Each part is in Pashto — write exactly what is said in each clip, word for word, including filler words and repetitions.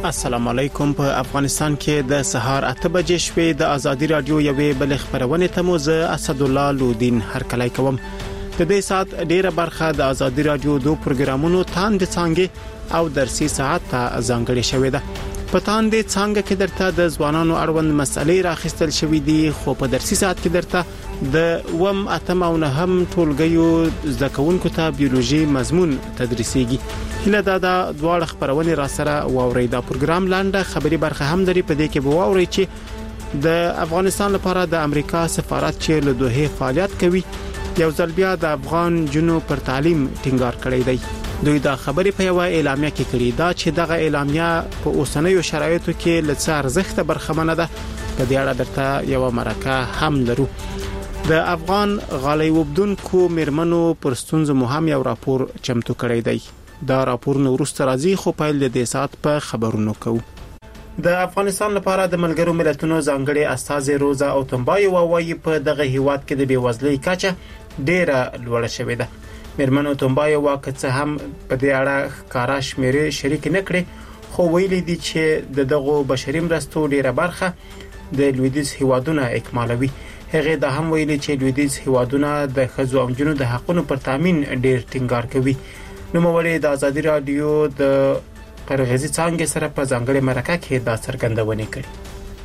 السلام علیکم. په افغانستان کې د سهار اته بجې شپې د ازادي رادیو یوې بل خبرونه ته مو زه اسد الله لودین هرکلی کوم. د دې سات ډیره برخه د ازادي رادیو دوه پروګرامونو تاند څنګه او درسي ساعت ته ځانګړې شوې ده. په تاند څنګه کې درته د ځوانانو اړوند مسلې راخستل شوې دي، خو په درسي ساعت کې درته د وم اتم او نهم ټولګیو زده کوونکو ته بیولوژي مضمون تدریسيږي. هله دا د دواړه خبرونه را سره واوري. دا پروګرام لاندې خبري برخه هم لري. په دې کې به واوري چې د افغانستان لپاره د امریکا سفارت چې له دوه فعالیت کوي، یو ځل بیا د افغان جنو پر تعلیم ټینګار کړی دی. دوی دا خبرې په یو اعلامیه کې کړې ده چې دغه اعلامیه په اوسنیو شرایطو کې لڅ ارزښت برخمنه ده. په دې اړه درته یو مرکه هم لرو. د افغان غالۍ وبدونکو میرمنو پر ستونزو مهم یو راپور چمتو کړی دی. دا راپور نو ورسته راځي، خو په دې سات په خبرونو کوو. د افغانستان لپاره د ملګرو ملتونو ځانګړي استازي روزا او تنبای وايي په دغه هیواد کې د بیوزلۍ کچه ډیره لوړه شوې ده. میرمنو تنبای واکڅه هم په دې اړه کارا شمیرې شریک نه کړي، خو ویلي دي چې د دغه بشري مرستو ډیره برخه د لویدیز هیوادونو اکمالوي. هغه د هم ویلي چې لویدیز هیوادونه د خزو او جنو د حقونو پر تامین ډیر ټینګار کوي. نو مولوی د ازادي رادیو د پرغزي څنګه سره په ځانګړي مرکه کې دا څرګندونه کړې.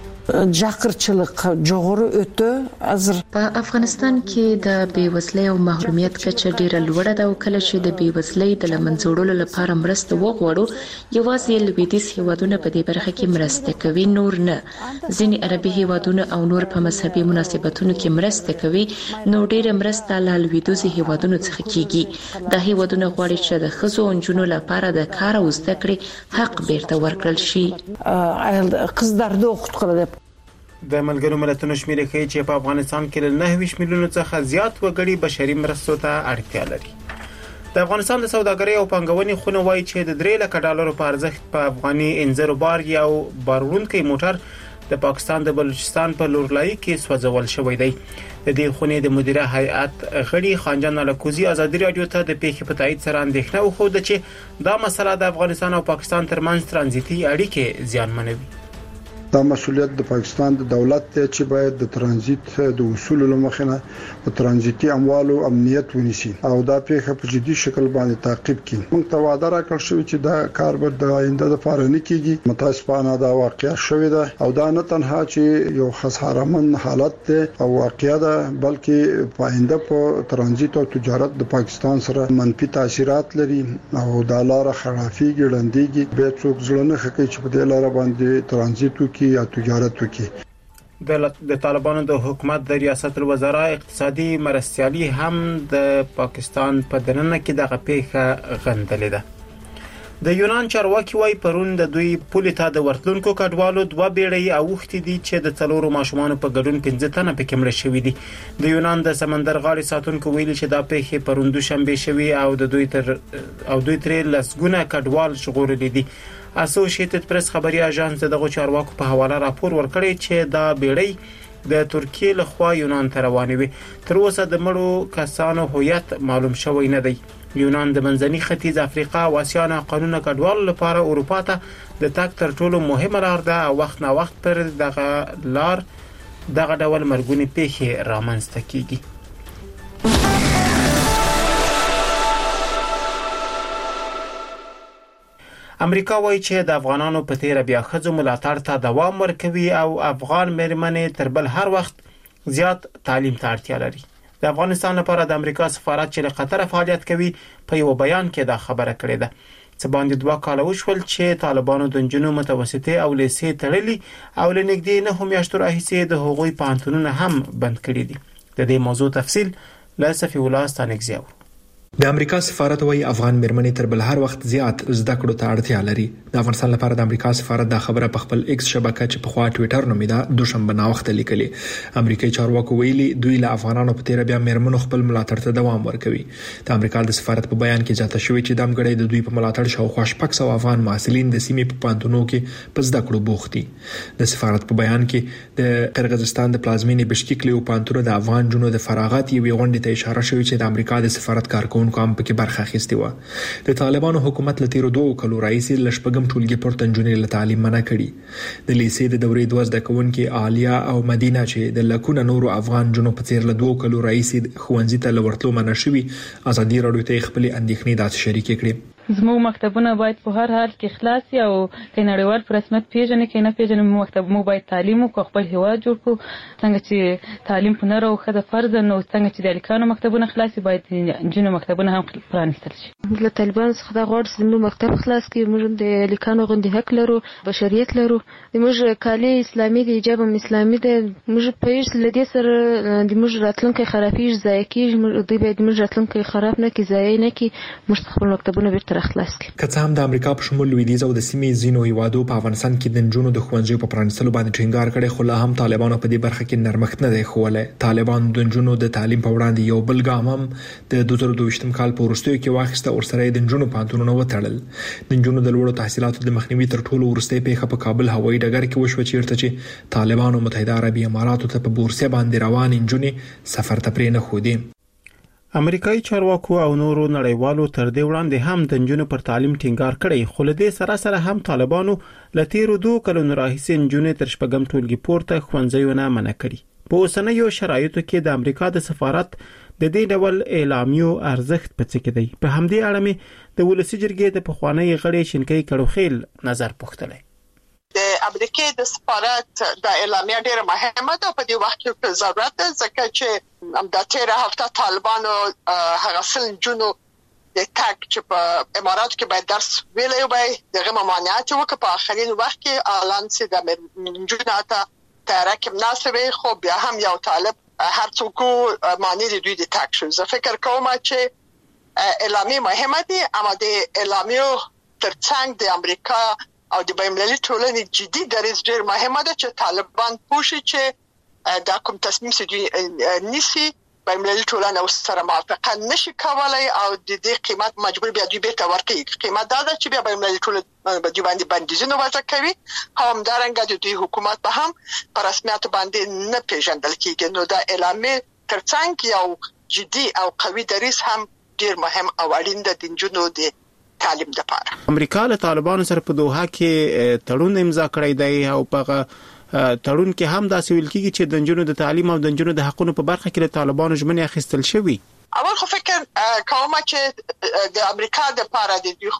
جاکرچلق جوړو اته ازر په افغانستان کې د بیوزلۍ او محرومیت کچه ډیره لوړه ده او کله چې د بیوزلۍ د لمنځوړلو لپاره مرسته وغواړو، یوازې لویدیز هیوادونه په دې برخه کې مرسته کوي، نور نه. ځینې عربي هیوادونه او نور په مذهبي مناسبتونو کې مرسته کوي، نو ډیره مرسته له لویدیز هیوادونو څخه کیږي. د هیوادونو غواړي چې د خزو او جنو لپاره د کار او زده کړې حق بیرته ورکړل شي. قصدر دوه خطر د ملګرو ملتونو شمیرې ښیي چې په افغانستان کې له نهه ویشت میلیونو څخه زیات وګړي بشري مرستو ته اړتیا لري. د افغانستان د سوداګرۍ او پانګونې خونه وایي چې د درې لک ډالرو په ارزښت په افغاني انځر بار یو باروړونکی موټر د پاکستان د بلوچستان په لورلای کې سوځول شوی دی. د دې خونې د مدیره هیئت غړي خانجان الکوزي ازادي رادیو ته د پیښې په تایید سره اندېښنه وښوده چې دا مسله د افغانستان او پاکستان ترمنځ ترانزیتي اړیکې زیانمنوي. دا مسؤلیت د پاکستان د دولت ته چې باید د ترانزیت د اصول لمخنه په ترانزیتي اموالو امنیت ونیسي او دا پیښه په جدي شکل باندې تعقیب کړي. موږ ته وعده راکړل شوې چې دا کار به د آینده لپاره نه کیږي. متاسفانه دا واقعیا شوې ده او دا نه تنها چې یو خسارهمن حالت ده او واقعیا ده، بلکې په آینده په ترانزیت او تجارت د پاکستان سره منفي تاثیرات لري او دا لار خرافي ګړندېږي. به څوک ځل نه خکې چې په دې لار باندې ترانزیت وکړي یا تجارت وکړي. د طالبانو د حکومت د ریاست الوزرا اقتصادي مرستيالي هم د پاکستان په دننه کې دغه پیښه غندلې ده. د یونان چارواکي وايي پرون د دوی پولې ته د ورتلونکو کډوالو دوه بیړۍ اوختې دي چې د څلورو ماشومان په ګډون پنځه تنه پکې مړ شوي دي. د یونان د سمندر غاړې ساتونکو ویلي چې دا پیښه پرون دوشنبه شوي او د دوی تر او دوی ترې لسګونه کډوال شغورلې دي. اسوسییټډ پریس خبري اژانس دغه چارواکو په حواله راپور ورکړی چې دا بیړۍ د ترکیه له خوا یونان ته روانې وي. تر اوسه د مړو کسانو هویت معلوم شوی نه دی. یونان د منځني ختیځ افریقا او اسیا نه قانون کډوالو لپاره اروپا ته د تګ تر ټولو مهمه لار ده او وخت نه وخت پر دغه لار دغه ډول مرګونی پیښې رامنځته کیږي. امریکا وایي چې د افغانانو په تیر بیا خزو ملاتړ ته دوام ورکوي او افغان مېرمنې تر بل هر وخت زیات تعلیم ته اړتیا لري. د افغانستان لپاره د امریکا سفارت چې له قطر فعالیت کوي په یو بیان کې دا خبره کړې ده. څه باندې دوه کال وشول چې طالبانو د جنوب متوسطه او لیسې تړلي او لنګدې نه هم یاشتو راهیسې د هغوی پانتونونه هم بند کړي دي. د دې موضوع تفصیل له صفی الله ستانګزیو. د امریکا سفارت وايي افغان مېرمنې تر بل هر وخت زیات زده کړو ته اړتیا لري. د افغانستان لپاره د امریکا سفارت دا خبره په خپل ایکس شبکه چې په خوا ټوئیټر نومیدا دوشنبه ناوخته لیکلې. امریکایي چارواکو ویلي دوی له افغانانو په تیر بیا مېرمنو خپل ملاتړ ته دوام ورکوي. د امریکا د سفارت په بیان کې ځاته شوی چې د امګړې د دوی په ملاتړ شاوخوا شپږ سوه افغان محصلین د سیمې په پانتونو کې په زده کړو بوخت دي. د سفارت په بیان کې د قرغیزستان د پلازمینې بشکیک له پانتونو د افغان جنو د فراغت یوې غونډې ته اشاره شوې چې د امریکا د سفارت کارکونکو کارکونکو هم پکې برخه اخیستې و. د طالبانو حکومت له تیرو دوه کلو راهیسې له شپږم ټولګي پورته نجونې له تعلیم منع کړي. د لیسې د دورې دوه زده کوونکي عالیه او مدینه چې د لکونه نورو افغان جنو په څیر له دوه کلو راهیسې ښوونځي ته لورتلو منع شوي، ازادي راډیو ته خپل اندېښنې داسې شریکې کړې. زموږ مکتبونه باید په هر حال کې خلاص وي او که نړیوال په رسمیت پیژني که نه پیژني مکتب مو باید تعلیم وکړو، خپل هیواد جوړ کړو. څنګه چې تعلیم په نر او ښځه فرض نو څنګه چې د هلکانو مکتبونه خلاص وي باید نجونو مکتبونه هم پرانیستل شي. له طالبانو څخه دا غواړو چې زموږ مکتب خلاص کړي. موږ د هلکانو غوندې حق لرو، بشریت لرو. زموږ کالي اسلامي دی، حجاب هم اسلامي دی. موږ پوهېږو له دې سره د موږ راتلونکی خرابېږي، ضایع کېږي. دوی باید موږ راتلونکی خراب نه کړي، ضایع نه کړي. موږ خپل مکتبونه بیرته راخلاص کړي. که څه هم د امریکا په شمول لویدیځ او د سیمې ځینو هیوادو په افغانستان کې د نجونو د ښوونځیو په پرانیستلو باندې ټینګار کړی، خو لا هم طالبانو په دې برخه کې نرمښت نه دی ښوولی. طالبان د نجونو د تعلیم په وړاندې یو بل ګام هم د دوه زره دوه ویشتم کال په وروستیو کې واخیسته، ورسره یې د نجونو پوهنتونونه وتړل. د نجونو د لوړو تحصیلاتو د مخنیوي تر ټولو وروستۍ پیښه په کابل هوایي ډګر کې وشوه، چیرته چې طالبانو متحده عربي اماراتو ته په بورسیه باندې روانې نجونې سفر ته پرې نه ښودې. امریکایي چارواکو او نورو نړیوالو تر دې وړاندې هم د نجونو پر تعلیم ټینګار کړی، خو له دې سره سره هم طالبانو له تیرو دوه کلونو راهیسې نجونې تر شپږم ټولګي پورته ښوونځیونه منع کړي. په اوسنیو شرایطو کې د امریکا د سفارت د دې ډول اعلامیو ارزښت په څه کې دی؟ په همدې اړه مې د ولسي جرګې د پخوانی غړي شینکۍ کړوخیل نظر پوښتلی. د امریکای د سفارت د اعلامیه ډیره مهمه ده په دې وخت کې په ضرورت ده، ځکه چې هم د تیر هفته طالبانو هغه سل جنو د تاک چې په امارات کې باید درس ویلې وي دغه ممانعت وکړ. په اخرین وخت کې اعلان سي د جنو ته ترک مناسبه، خو بیا هم یو طالب هر څوک معنی د دوی د تاک شو. زه فکر کوم چې اعلامیه مهمه دي، اما د اعلامیه ترڅنګ د امریکا او د بین‌المللي ټولنې جدي دریځ ډېر مهمه ده چې طالبان پوښي چې دا کوم تصمیم سي نیسي بین‌المللي ټولنه سره موافقه نشي کولای او د دې قیمت مجبور بیا دوی بیرته ورکړي. قیمت دا ده چې بیا بین‌المللي ټولنه به دوی باندې بندیزونه وضع کوي، همدارنګه د دوی حکومت به هم په رسمیت باندې نه پیژندل کیږي. نو دا اعلامیه ترڅنګ یو جدي او قوي دریځ هم ډېر مهم او اړین ده د نجونو د تعلیم لپاره. امریکا له طالبانو سره په دوحه کې تړون امضا کړی دی او په تړون کې هم دا ویل کیږي چې د نجونو د تعلیم او د نجونو د حقوقو په برخه کې له طالبانو ژمنې اخیستل شوی. اول خو فکر کوم چې د امریکا د لپاره د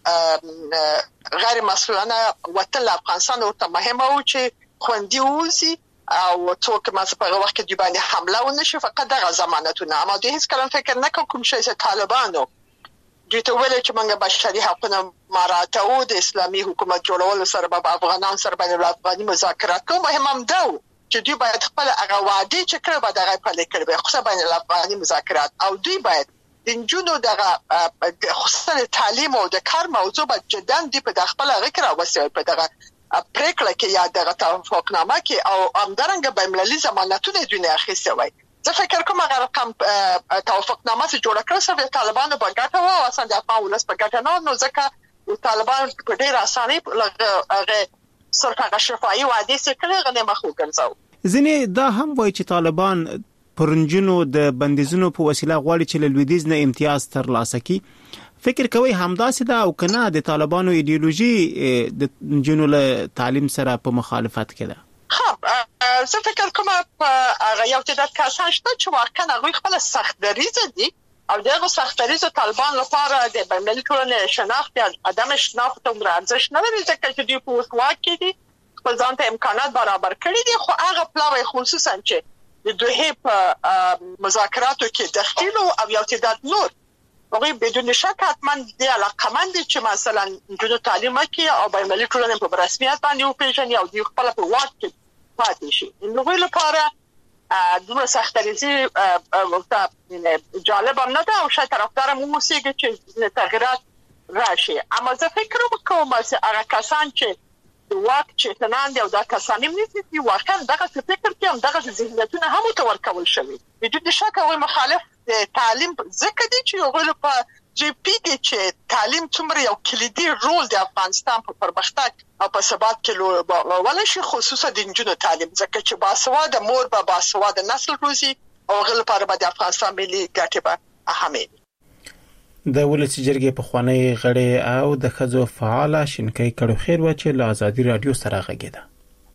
خپل غیر مسؤلانه وطن افغانستان ورته مهمه و چې خوندي ووسی او څوک ما په هغه وخت کې د باندې حمله ونشي، فقط دغه ضمانتونه. اما د هیڅ کلم فکر نه کوم چې طالبانو دوی ته ویل چې موږ بشري حقوقونه مراعاتو، د اسلامي حکومت جوړولو سره به افغانان سره باندې افغاني مذاکرات کوو. مهم هم ده چې دوی باید خپل هغه وعده چې کړو به دغه پلي کړي، به خصوصا باندې افغاني مذاکرات، او دوی باید د نجونو دغه خصوصا تعلیم او د کار موضوع به جدا دی په خپل هغه کې راوستي په دغه پریکړه کې یا دغه توافقنامه کې، او همدارنګه بین‌المللي ضمانتونه دوی نه اخیستي وای. زه فکر کوم هغه رقم توافقنامه چې جوړ کړل سره طالبانو په ګټه و او اصلا د افغان ولس په ګټه نه، نو ځکه طالبان په ډیر اسانۍ هغه سره هغه شفاهي وعده سره غنه مخ وګرځاو. ځینې دا هم وایي چې طالبان پرنجونو د بندیزونو په وسیله غواړي چې له لویدیځ نه امتیاز ترلاسه کړي. فکر کوي همداسې ده او کنه د طالبانو ایدئولوژي د نجونو له تعلیم سره په مخالفت کې ده؟ زه فکر کوم هغه یو تعداد کسان شته چې واقعا هغوی خپل سخت دریځه دي او دغه سخت دریځه طالبان لپاره د بین‌المللي ټولنې شناخت یا عدم شناخت او ارزښت نه لري، ځکه چې دوی په اوس وخت کې دي خپل ځان ته امکانات برابر کړي دي. خو هغه پلاوی خصوصا چې د دوی په مذاکراتو کې دخیل او یو تعداد نور هغوی بدون شک حتما د علاقمند چې مثلا نجونو تعلیم کوي او بین‌المللي ټولنې په رسمیت باندې وپیژني او دوی خپل په واک کې پاتې شي. نو ویل لپاره دومره سخت دریځي او جالب هم نه ده او شاید طرفدار مو موسیقي چې تغییرات راشي. اما زه فکر کوم چې هغه کسان چې د واک چیتنان دي او دا کسان هم نیسي واقعا دغه فکر کې هم دغه ذهنیتونه هم متورکول شوي. بدون شک هغوی مخالف د تعلیم ځکه دي چې هغوی په جی پی کې چې تعلیم څومره یو کلیدي رول د افغانستان په پرمختګ او په ثبات کې ولې شي، خصوصا د نجونو تعلیم، ځکه چې باسواده مور به باسواده نسل روزي او هغه لپاره به د افغانستان ملي ګټې به اهمیت. د ولسی جرګې په خوانی غړي او د خزو فعال شینکي کړو خیر و چې له آزادي رادیو سره غږیده.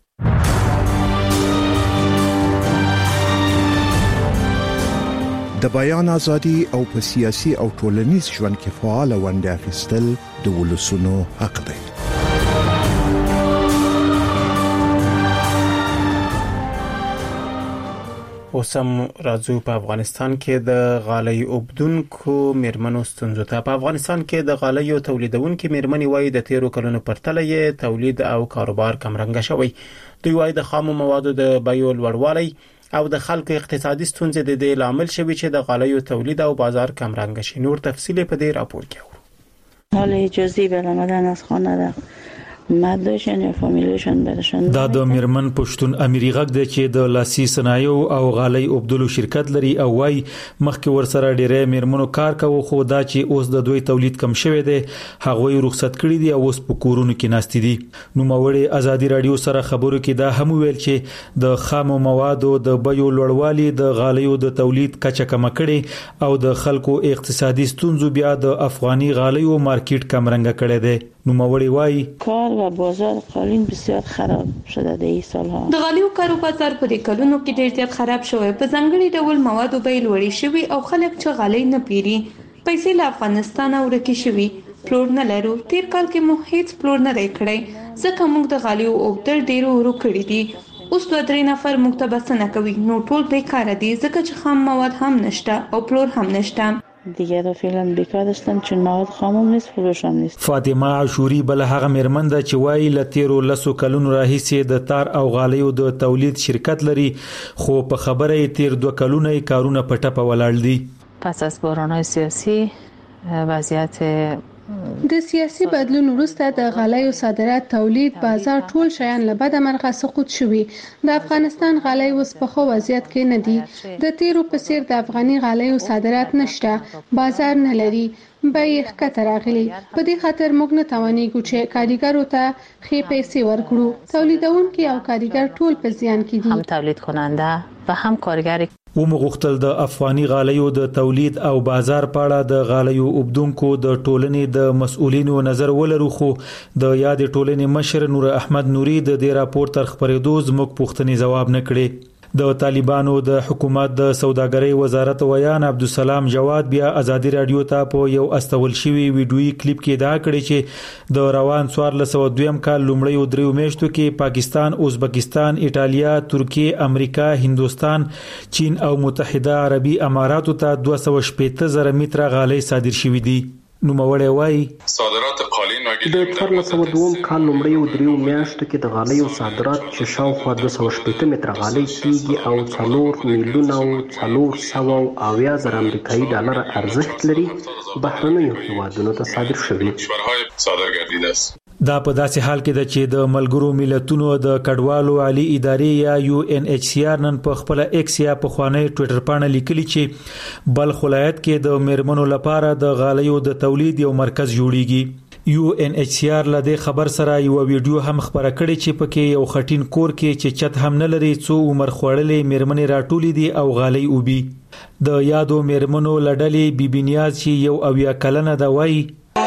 د بیان ازادي او په سیاسي او ټولنیز ژوند کې فعال ونډه اخیستل د ولسونو حق دی. اوسم راځو په افغانستان کې د غالۍ اوبدونکو میرمنو ستونزو ته. په افغانستان کې د غالیو تولیدونکو میرمنې وایي د تیرو کلونو پرتله یې تولید او کاروبار کمرنګ شوی. دوی وایي د خامو موادو د بیو لوړوالی او د خلکو اقتصادي ستونزې د دې لامل شوی چې د غالیو تولید او بازار کمرنګ شي. نور تفصیل په دې راپور کې اورو. حال اجازه برآمدن از خانه را مدلشن یا فامیلشن برشن. دا د میرمن پښتون اميري غږ دی چې د لاسي صنایعو او غالۍ اوبدلو شرکت لري او وايي مخکې ورسره ډېرې میرمنو کار کوي خو دا چې اوس د دوی تولید کم شوی دی هغه رخصت کړی دی او اوس په کورونو کې ناست دي. نو موري ازادي رادیو سره خبرو کې دا هم ویل چې د خامو موادو د بیو لوړوالي د غالیو د تولید کچه کم کړي او د خلکو اقتصادي ستونزو بیا د افغاني غالیو مارکیټ کمرنګ کړی دی. نو موري وايي کار و بازار قالین بسیار خراب شده د این سالها. د غالیو کارو بازار په دې کلونو کې ډېر زیات خراب شوی. په ځانګړي ډول موادو بیې لوړې شوي او خلک چې غالۍ نه پیري. پیسې له افغانستان ورکې شوي. پلور نه لرو. تیر کال کې مو هیڅ پلور نه دی کړی ځکه موږ د غالیو اوبدل ډېر ورو کړی دي. اوس دوه درې نفر موږ ته بسنه کوي. نو ټول دې کار دي ځکه چې خام مواد هم نشته او پلور هم نشته. دیگه رو فعلا بیکار هستم چون مواد خامم نیست فروش هم نیست. فاطمه عاشوري بل هغه میرمن ده چې وایي ل تیرو لسو کلونو راهیسې د تار او غالیو د تولید شرکت لري خو په خبره یې تیر دوه کلونه کارونه په ټپه ولاړ دي. پس از بحران‌های سیاسی وضعیت د سیاسي بدلون وروسته د غالیو صادرات تولید بازار ټول شیان له بده مرغه سقوط شوي. د افغانستان غالۍ اوس په خو وضعیت کې نه دي. د تیرو په څیر د افغاني غالیو صادرات نشته. بازار نه لري. بیې ښکته راغلي. په دې خاطر موږ نه توانېږو چې کارګرو ته ښې پیسې ورکړو. تولیدونکي او کارګر ټول په زیان کې دي. هم تولید کننده و هم کارګر. و مغختل د افغاني غالیو د تولید او بازار په اړه د غالیو اوبدونکو د ټولنې د مسؤلینو نظر ولرو خو د یاد ټولنې مشر نور احمد نوري د دې راپور تر خبرېدو زموږ پوښتنې جواب نه کړي. د طالبانو د حکومت د سوداګرۍ وزارت ویان عبدالسلام جواد بیا ازادي رادیو ته په یو استول شوی ویډیویي کلیپ کې دا کړی چې د روان څوارلس سوه دویم کال لومړیو دریو میاشتو کې پاکستان، ازبکستان، ایټالیا، ترکیه، امریکا، هندوستان، چین او متحده عربي اماراتو ته دوه سوه شپږ زره متره غالۍ صادر شوې دي. نو موري وايي صادرات قالین د څوارلس سوه دویم کال لومړیو دریو میاشتو کې د غالیو صادرات چې شاوخوا دوه سوه شپږ متره غالۍ کېږي او څلور میلیونه او څلور سوه اویا زره امریکایي ډالر ارزښت لري بهرنیو هیوادونو ته صادر شوي. دا په داسې حال کې ده چې د ملګرو ملتونو د کډوالو عالی ادارې یا یو ان ایچ سی آر نن په خپل ایکس یا په خوانی ټوئیټر باندې لیکلي چې بلخ ولایت کې د میرمنو لپاره د غالیو د تولید یو مرکز جوړیږي. یو ان ایچ سی آر له دې خبر سره یو ویډیو هم خبره کړې چې پکې یو خټین کور کې چې چت هم نه لري څو عمر خوړلې میرمنې راټولې دي او غالۍ اوبي. د یادو میرمنو لړلې بیبي نیاز چې یو اویا کلنه ده وایي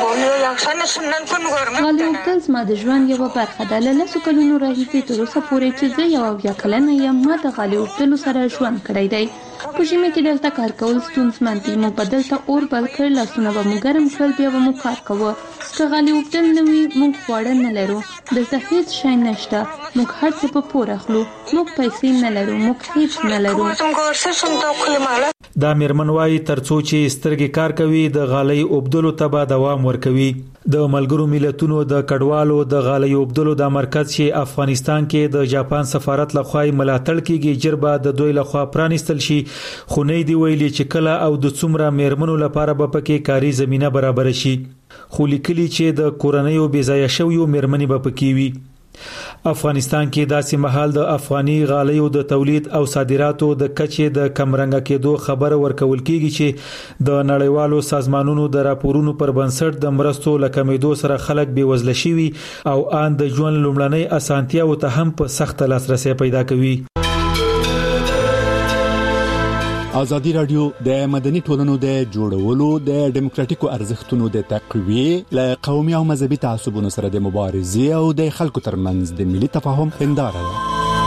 غالۍ اوبدل زما د ژوند یوه برخه ده. له لسو کلونو راهیسې تر اوسه پورې چې زه یو اویا کلنه یم ما د غالۍ اوبدلو سره ژوند کړی دی. په ژمي کې دلته کار کول ستونزمن دي. موږ به دلته اور بل کړ، لاسونه به مو ګرم کړل، بیا به مو کار کوه. که غالۍ اوبدل نه وي موږ خواړه نه لرو. دلته هیڅ شی نشته. موږ هر څه په پور اخلو. موږ پیسې نه لرو. موږ هیڅ نه لرو. دا میرمن وايي ترڅو چې سترګې کار کوي د غالۍ اوبدلو ته به دوام ورکوي. د ملګرو ملتونو د کډوالو د غالۍ اوبدلو د مرکز چې افغانستان کې د جاپان سفارت لخوا ملاتړ کیږي جربه د دوی لخوا پرانستل شي خو نه دی ویلي چې کله او د څومره میرمنو لپاره به پکې کاري زمينه برابر شي. خو لیکلي چې د کورنیو بېځایه شویو میرمنې به پکې وي. افغانستان کې داسې مهال د افغاني غالیو د تولید او صادراتو د کچې د کمرنګ کېدو خبره ورکول کیږي چې د نړیوالو سازمانونو د راپورونو پر بنسټ د مرستو لکمېدو سره خلک بې وزله شوي او آن د ژوند لومړنۍ اسانتیاو ته هم په سخت لاسرسي پیدا کوي. ازادي رادیو د مدني ټولنو د جوړولو د ډیموکراتیکو ارزښتونو د تقویه ل قومي او مذهبي تعصبونو سره د مبارزې او د خلکو ترمنځ د ملي تفاهم هنداره ده.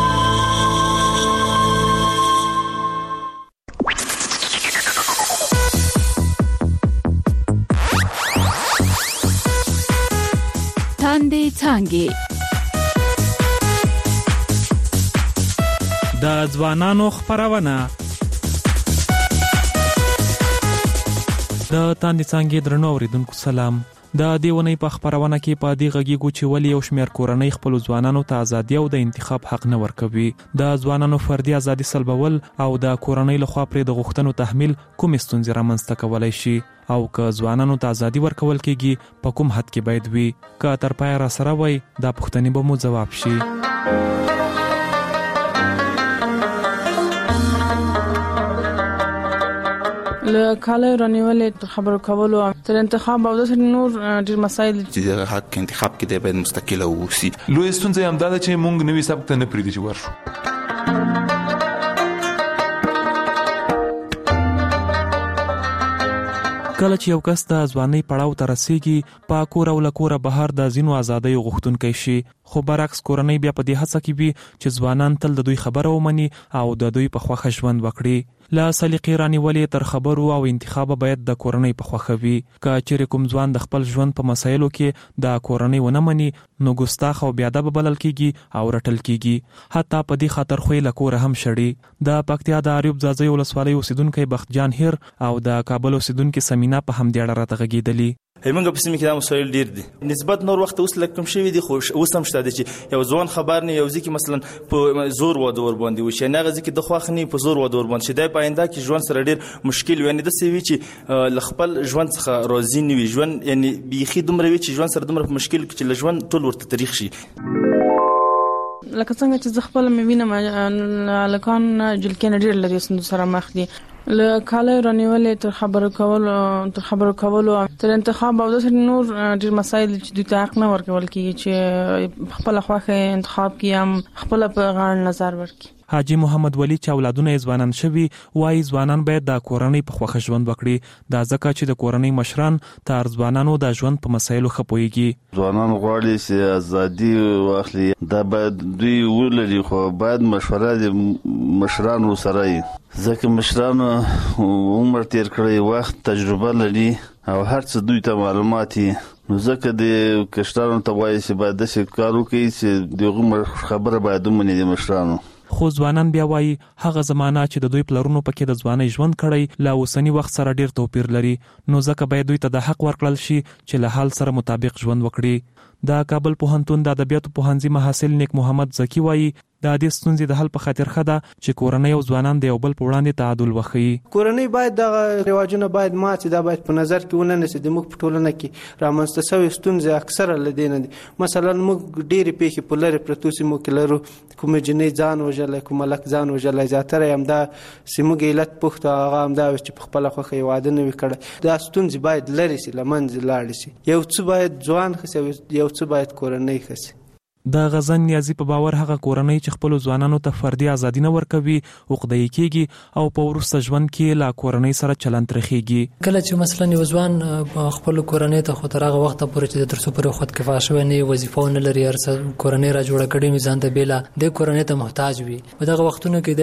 تاندې څانګې د ځوانانو خبرونه د تاندې څانګې درنو اوریدونکو سلام. د دیونی په خبرونه کې په دې غږیږو چې ولې یو شمېر کورنۍ خپل ځوانانو ته ازادي او د انتخاب حق نه ورکوي. د ځوانانو فردي ازادي سلبول او د کورنۍ لخوا پرې د غوښتنو تحمیل کوم ستونزې رامنځته کولای شي او که ځوانانو ته ازادي ورکول کېږي په کوم حد کې باید وي. که تر پایه را سره وای دا پوښتنې به مو ځواب شي. له کاله رانیولې خبرو کولو تر انتخاب او د نور ډیر مسایل چې د حق انتخاب کې د باید مستقله اوسي. لوی ستونزه هم دا چې مونږ نوې سبق ته نه پریږدي چې ورشو. کله چې یو کس د ځوانۍ پړاو ته رسیږي په کور او لکوره بهر د ځینو ازادۍ غوښتونکی شي، خو برعکس کورنۍ بیا په دې هڅه کې وي چې ځوانان تل د دوی خبره ومني او د دوی په خوښه ژوند وکړي. له سلیقې رانیولې تر خبرو او انتخاب باید د کورنۍ په خوښه وي. که چېرې کوم ځوان د خپل ژوند په مسایلو کې د کورنۍ ونه مني نو ګستاخ او بې ادبه بلل کېږي او رټل کېږي. حتی په دې خاطر خو یې له کوره هم شړي. د پکتیا د اریوب ځاځي ولسوالۍ اوسیدونکی بختجان هیر او د کابل اوسیدونکي سمینا په همدې اړه راته غږېدلي. همغه په سیمه کې دا مسایل ډیر دي. نسبت نور وخت اوس لکه کم شوی دي، خو اوس هم شته چې یو ځوان خبر نه یو ځکه مثلا په زور و دور باندې وشي نه غزي کې د خواخني په زور و دور باندې شي. د پاینده کې ژوند سره ډیر مشکل وي. نه د سوي چې لخپل ژوند څخه راضي نه وي. ژوند یعنی بيخي دومره وي چې ژوند سره دومره مشکل کې چې ژوند ټول ورته تاریخ شي. لکه څنګه چې خپل مې وینم لکان جلکین ډیر لري سره مخ دي. له کاله رانیولې تر خبرو کولو تر خبرو کولو تر انتخاب او د نور ډیر مسایل چې دوی ته حق نه ورکول کیږي چې خپل خواخه انتخاب کیم خپل په غاړه نظر ورکړي. حاجی محمد ولی چې اولادونه ځوانان شوي وایي ځوانان باید د کورنۍ په خوښه ژوند وکړي. دا ځکه چې د کورنۍ مشران تر ځوانانو د ژوند په مسایلو ښه پوهیږي. ځوانان غواړي چې ازادي واخلي، دا باید دوی ولري، خو باید مشوره د مشرانو سره وي ځکه مشرانو عمر تیر کړی، وخت تجربه لري او هر څه دوی ته معلومات دي. نو ځکه د کشرانو ته وایي چې باید داسې کار وکړي چې دغه خبره باید ومني د مشرانو. خو ځوانان بیا وایي هغه زمانہ چې د دوی پلرونو پکې د ځوانۍ ژوند کړی له اوسنی وخت سره ډیر توپیر لري. نو ځکه باید دوی ته د حق ورکړل شي چې له حال سره مطابق ژوند وکړي. د کابل پوهنتون د ادبیاتو پوهنځي محصل نیک محمد زکی وایي د دې ستونزې د حل په خاطر خده چې کورنۍ او ځوانان د یو بل په وړاندې تعادل وښيي. کورنۍ باید د رواجونو باید ماته دا باید په نظر کې وننه چې د موږ په ټولنه کې رامنځته شوی ستونزې اکثره لدینه دي. مثلا موږ ډېری پیښې په لری پروتو سیمو کې لرو، کوم جنې ځان وژل، کوم ملک ځان وژل، زیاتره هم دا سیمو کې علت پخته هغه هم دا چې په خپل خوخه واده نه وکړي. دا ستونزې باید لری سي لمنځ لاړ شي. یو څه باید ځوان خسي، یو څه باید کورنۍ خسي. د غزن نیازی په باور هغه کورنۍ چې خپل ځوانانو ته فردي ازادي نه ورکوي عقده‌ای کیږي او په ورسته ژوند کې لا کورنۍ سره چلند ترخیږي. کله چې مثلا یو ځوان خپل کورنۍ ته خو تر هغه وخت پورې چې د ترسو پر خود کفایه شوی نه وظیفه نه لري، ارڅ کورنۍ را جوړ کړي میزان ته بیلا د کورنۍ ته محتاج وي. په دغه وختونو کې د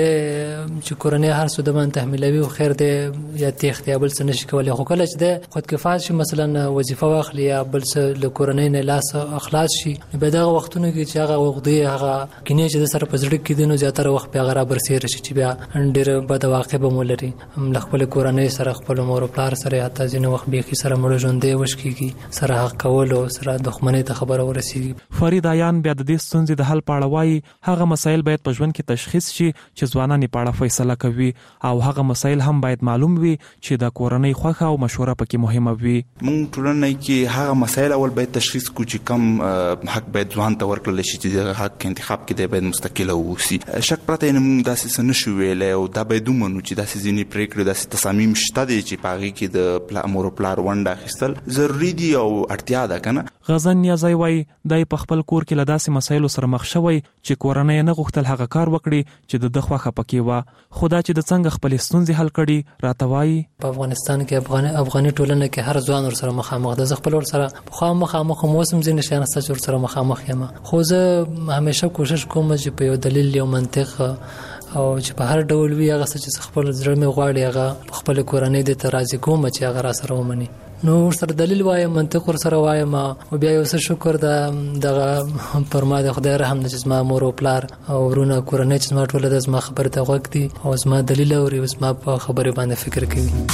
چې کورنۍ هر څه د باندې تحمیلوي او خیر د یا تخت یا بل څه نشي کولای. خو کله چې د خود کفایه شي مثلا وظیفه واخلي یا بل څه له کورنۍ نه لاس اخلاص شي، په دغه وختونو چې هغه وغدي هغه کینې چې د سره پزړه کې دینو زیاتره وخت بیا غره برسیر شي چې بیا ډېر بد واقع به مولري هم خپل کورنۍ سره خپل مور او پلار سره حتی ځینې وخت به کی سره مړ ژوندې وشکيږي سره حق کول او سره دښمنۍ ته خبره ورسیږي. فرید عیان بیا د دې ستونزې د حل پاړه وایي هغه مسایل باید په ژوند کې تشخیص شي چې ځوانان یې پاړه فیصله کوي او هغه مسایل هم باید معلوم وي چې د کورنۍ خوښه او مشوره پکې مهمه وي. موږ ټولنه کې هغه مسایل اول باید تشخیص کو چې کم حق باید ځوان ته ورکړل ورکړل شي چې د حق انتخاب کې د باید مستقله ووسی. شک پرته نه موږ داسې څه نشو ویلی او دا باید ومنو چې داسې ځینې پرېکړې داسې تصامیم شته دی چې په هغې کې د پلا مور او پلار ونډه اخیستل ضروري دي او اړتیا ده که نه. غزن نیازی وایي دی په خپل کور کې له داسې مسایلو سره مخ شوی چې کورنۍ یې نه غوښتل هغه کار وکړي چې د ده خوښه پکې وه، خو دا چې د څنګه خپلې ستونزې حل کړي راته وایي. په افغانستان کې افغاني افغاني ټولنه کې هر ځوان ورسره مخامخ ده. زه خپل ورسره پخوا مخامخ هم اوس هم ځینې شیان شته چې ورسره مخامخ یم، خو زه همیشه کوشش کوم چې په یو دلیل یو منطق او چې په هر ډول وي هغه څه چې خپل زړه مې غواړي هغه خپل کورنۍ دې ته راضي کوم چې هغه را سره ومني. نو ورسره دلیل وایم، منطق ورسره وایم او بیا یو څه شکر ده دغه پر ما د خدای رحم ده چې زما مور او پلار او ورونه کورنۍ چې زما ټوله د زما خبرې ته غوږ دي او زما دلیل اوري او زما په خبرې باندې فکر کوي.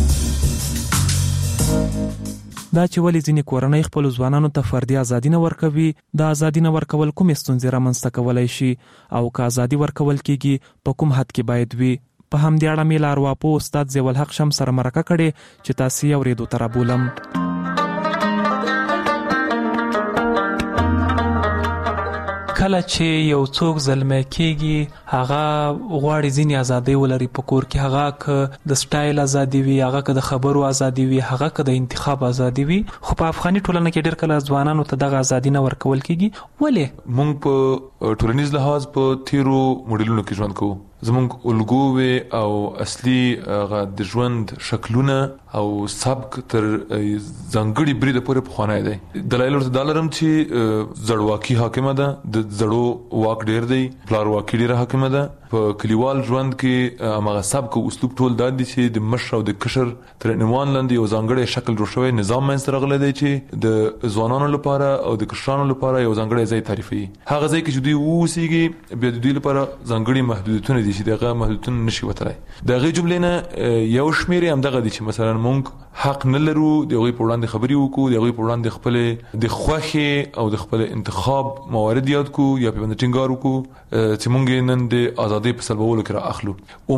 دا چې ولې ځینې کورنۍ خپل ځوانانو ته فردي ازادي نه ورکوي، دا ازادي نه ورکول کومې ستونزې رامنځته کولی شي او که ازادي ورکول کېږي په کوم حد کې باید وي. په همدې اړه مې له ارواپوه استاد ضیاءالحق شمس سره مرکه کړې چې تاسې یې اورېدو ته رابولم. کله چې یو څوک زلمی کېږي هغه غواړي ځینې ازادۍ ولري په کور کې، هغه که د سټایل ازادي وي، هغه که د خبرو ازادي وي، هغه که د انتخاب ازادي وي، خو په افغاني ټولنه کې ډېر کله ځوانانو ته دغه ازادي نه ورکول کېږي. ولې؟ موږ په ټولنیز لحاظ په تیرو موډلونو کې ژوند کوو. زمونږ الګوې او اصلي د ژوند شکلونه او سبک تر ځانګړي بریده پورې پخوانی دی. دلایل ورته دا لرم چې زړواکي حاکمه ده، د زړو واک ډېر دی، پلارواکي ډېره حاکمه ده. په کلیوال ژوند کې هماغه سبک او اسلوب ټول دا دي چې د مشر او د کشر تر عنوان لاندې یو ځانګړی شکل جوړ شوی نظام منځته راغلی دی چې د ځوانانو لپاره او د کشرانو لپاره یو ځانګړی ځای تعریفوي. هغه ځای کې چې دوی واوسېږي بیا د دوی لپاره ځانګړي محدودیتونه دي چې دغه محدودیتونه نشي وتلی. د هغې جملې نه یو شمېر یې همدغه دي چې مثلا موږ حق نه لرو د هغوی په وړاندې خبرې وکړو، د هغوی په وړاندې خپلې د خوښې او د خپل انتخاب موارد یاد کړو یا پرې باندې ټینګار وکړو چې موږ یې نن د ازادۍ په سلبولو کې را اخلو.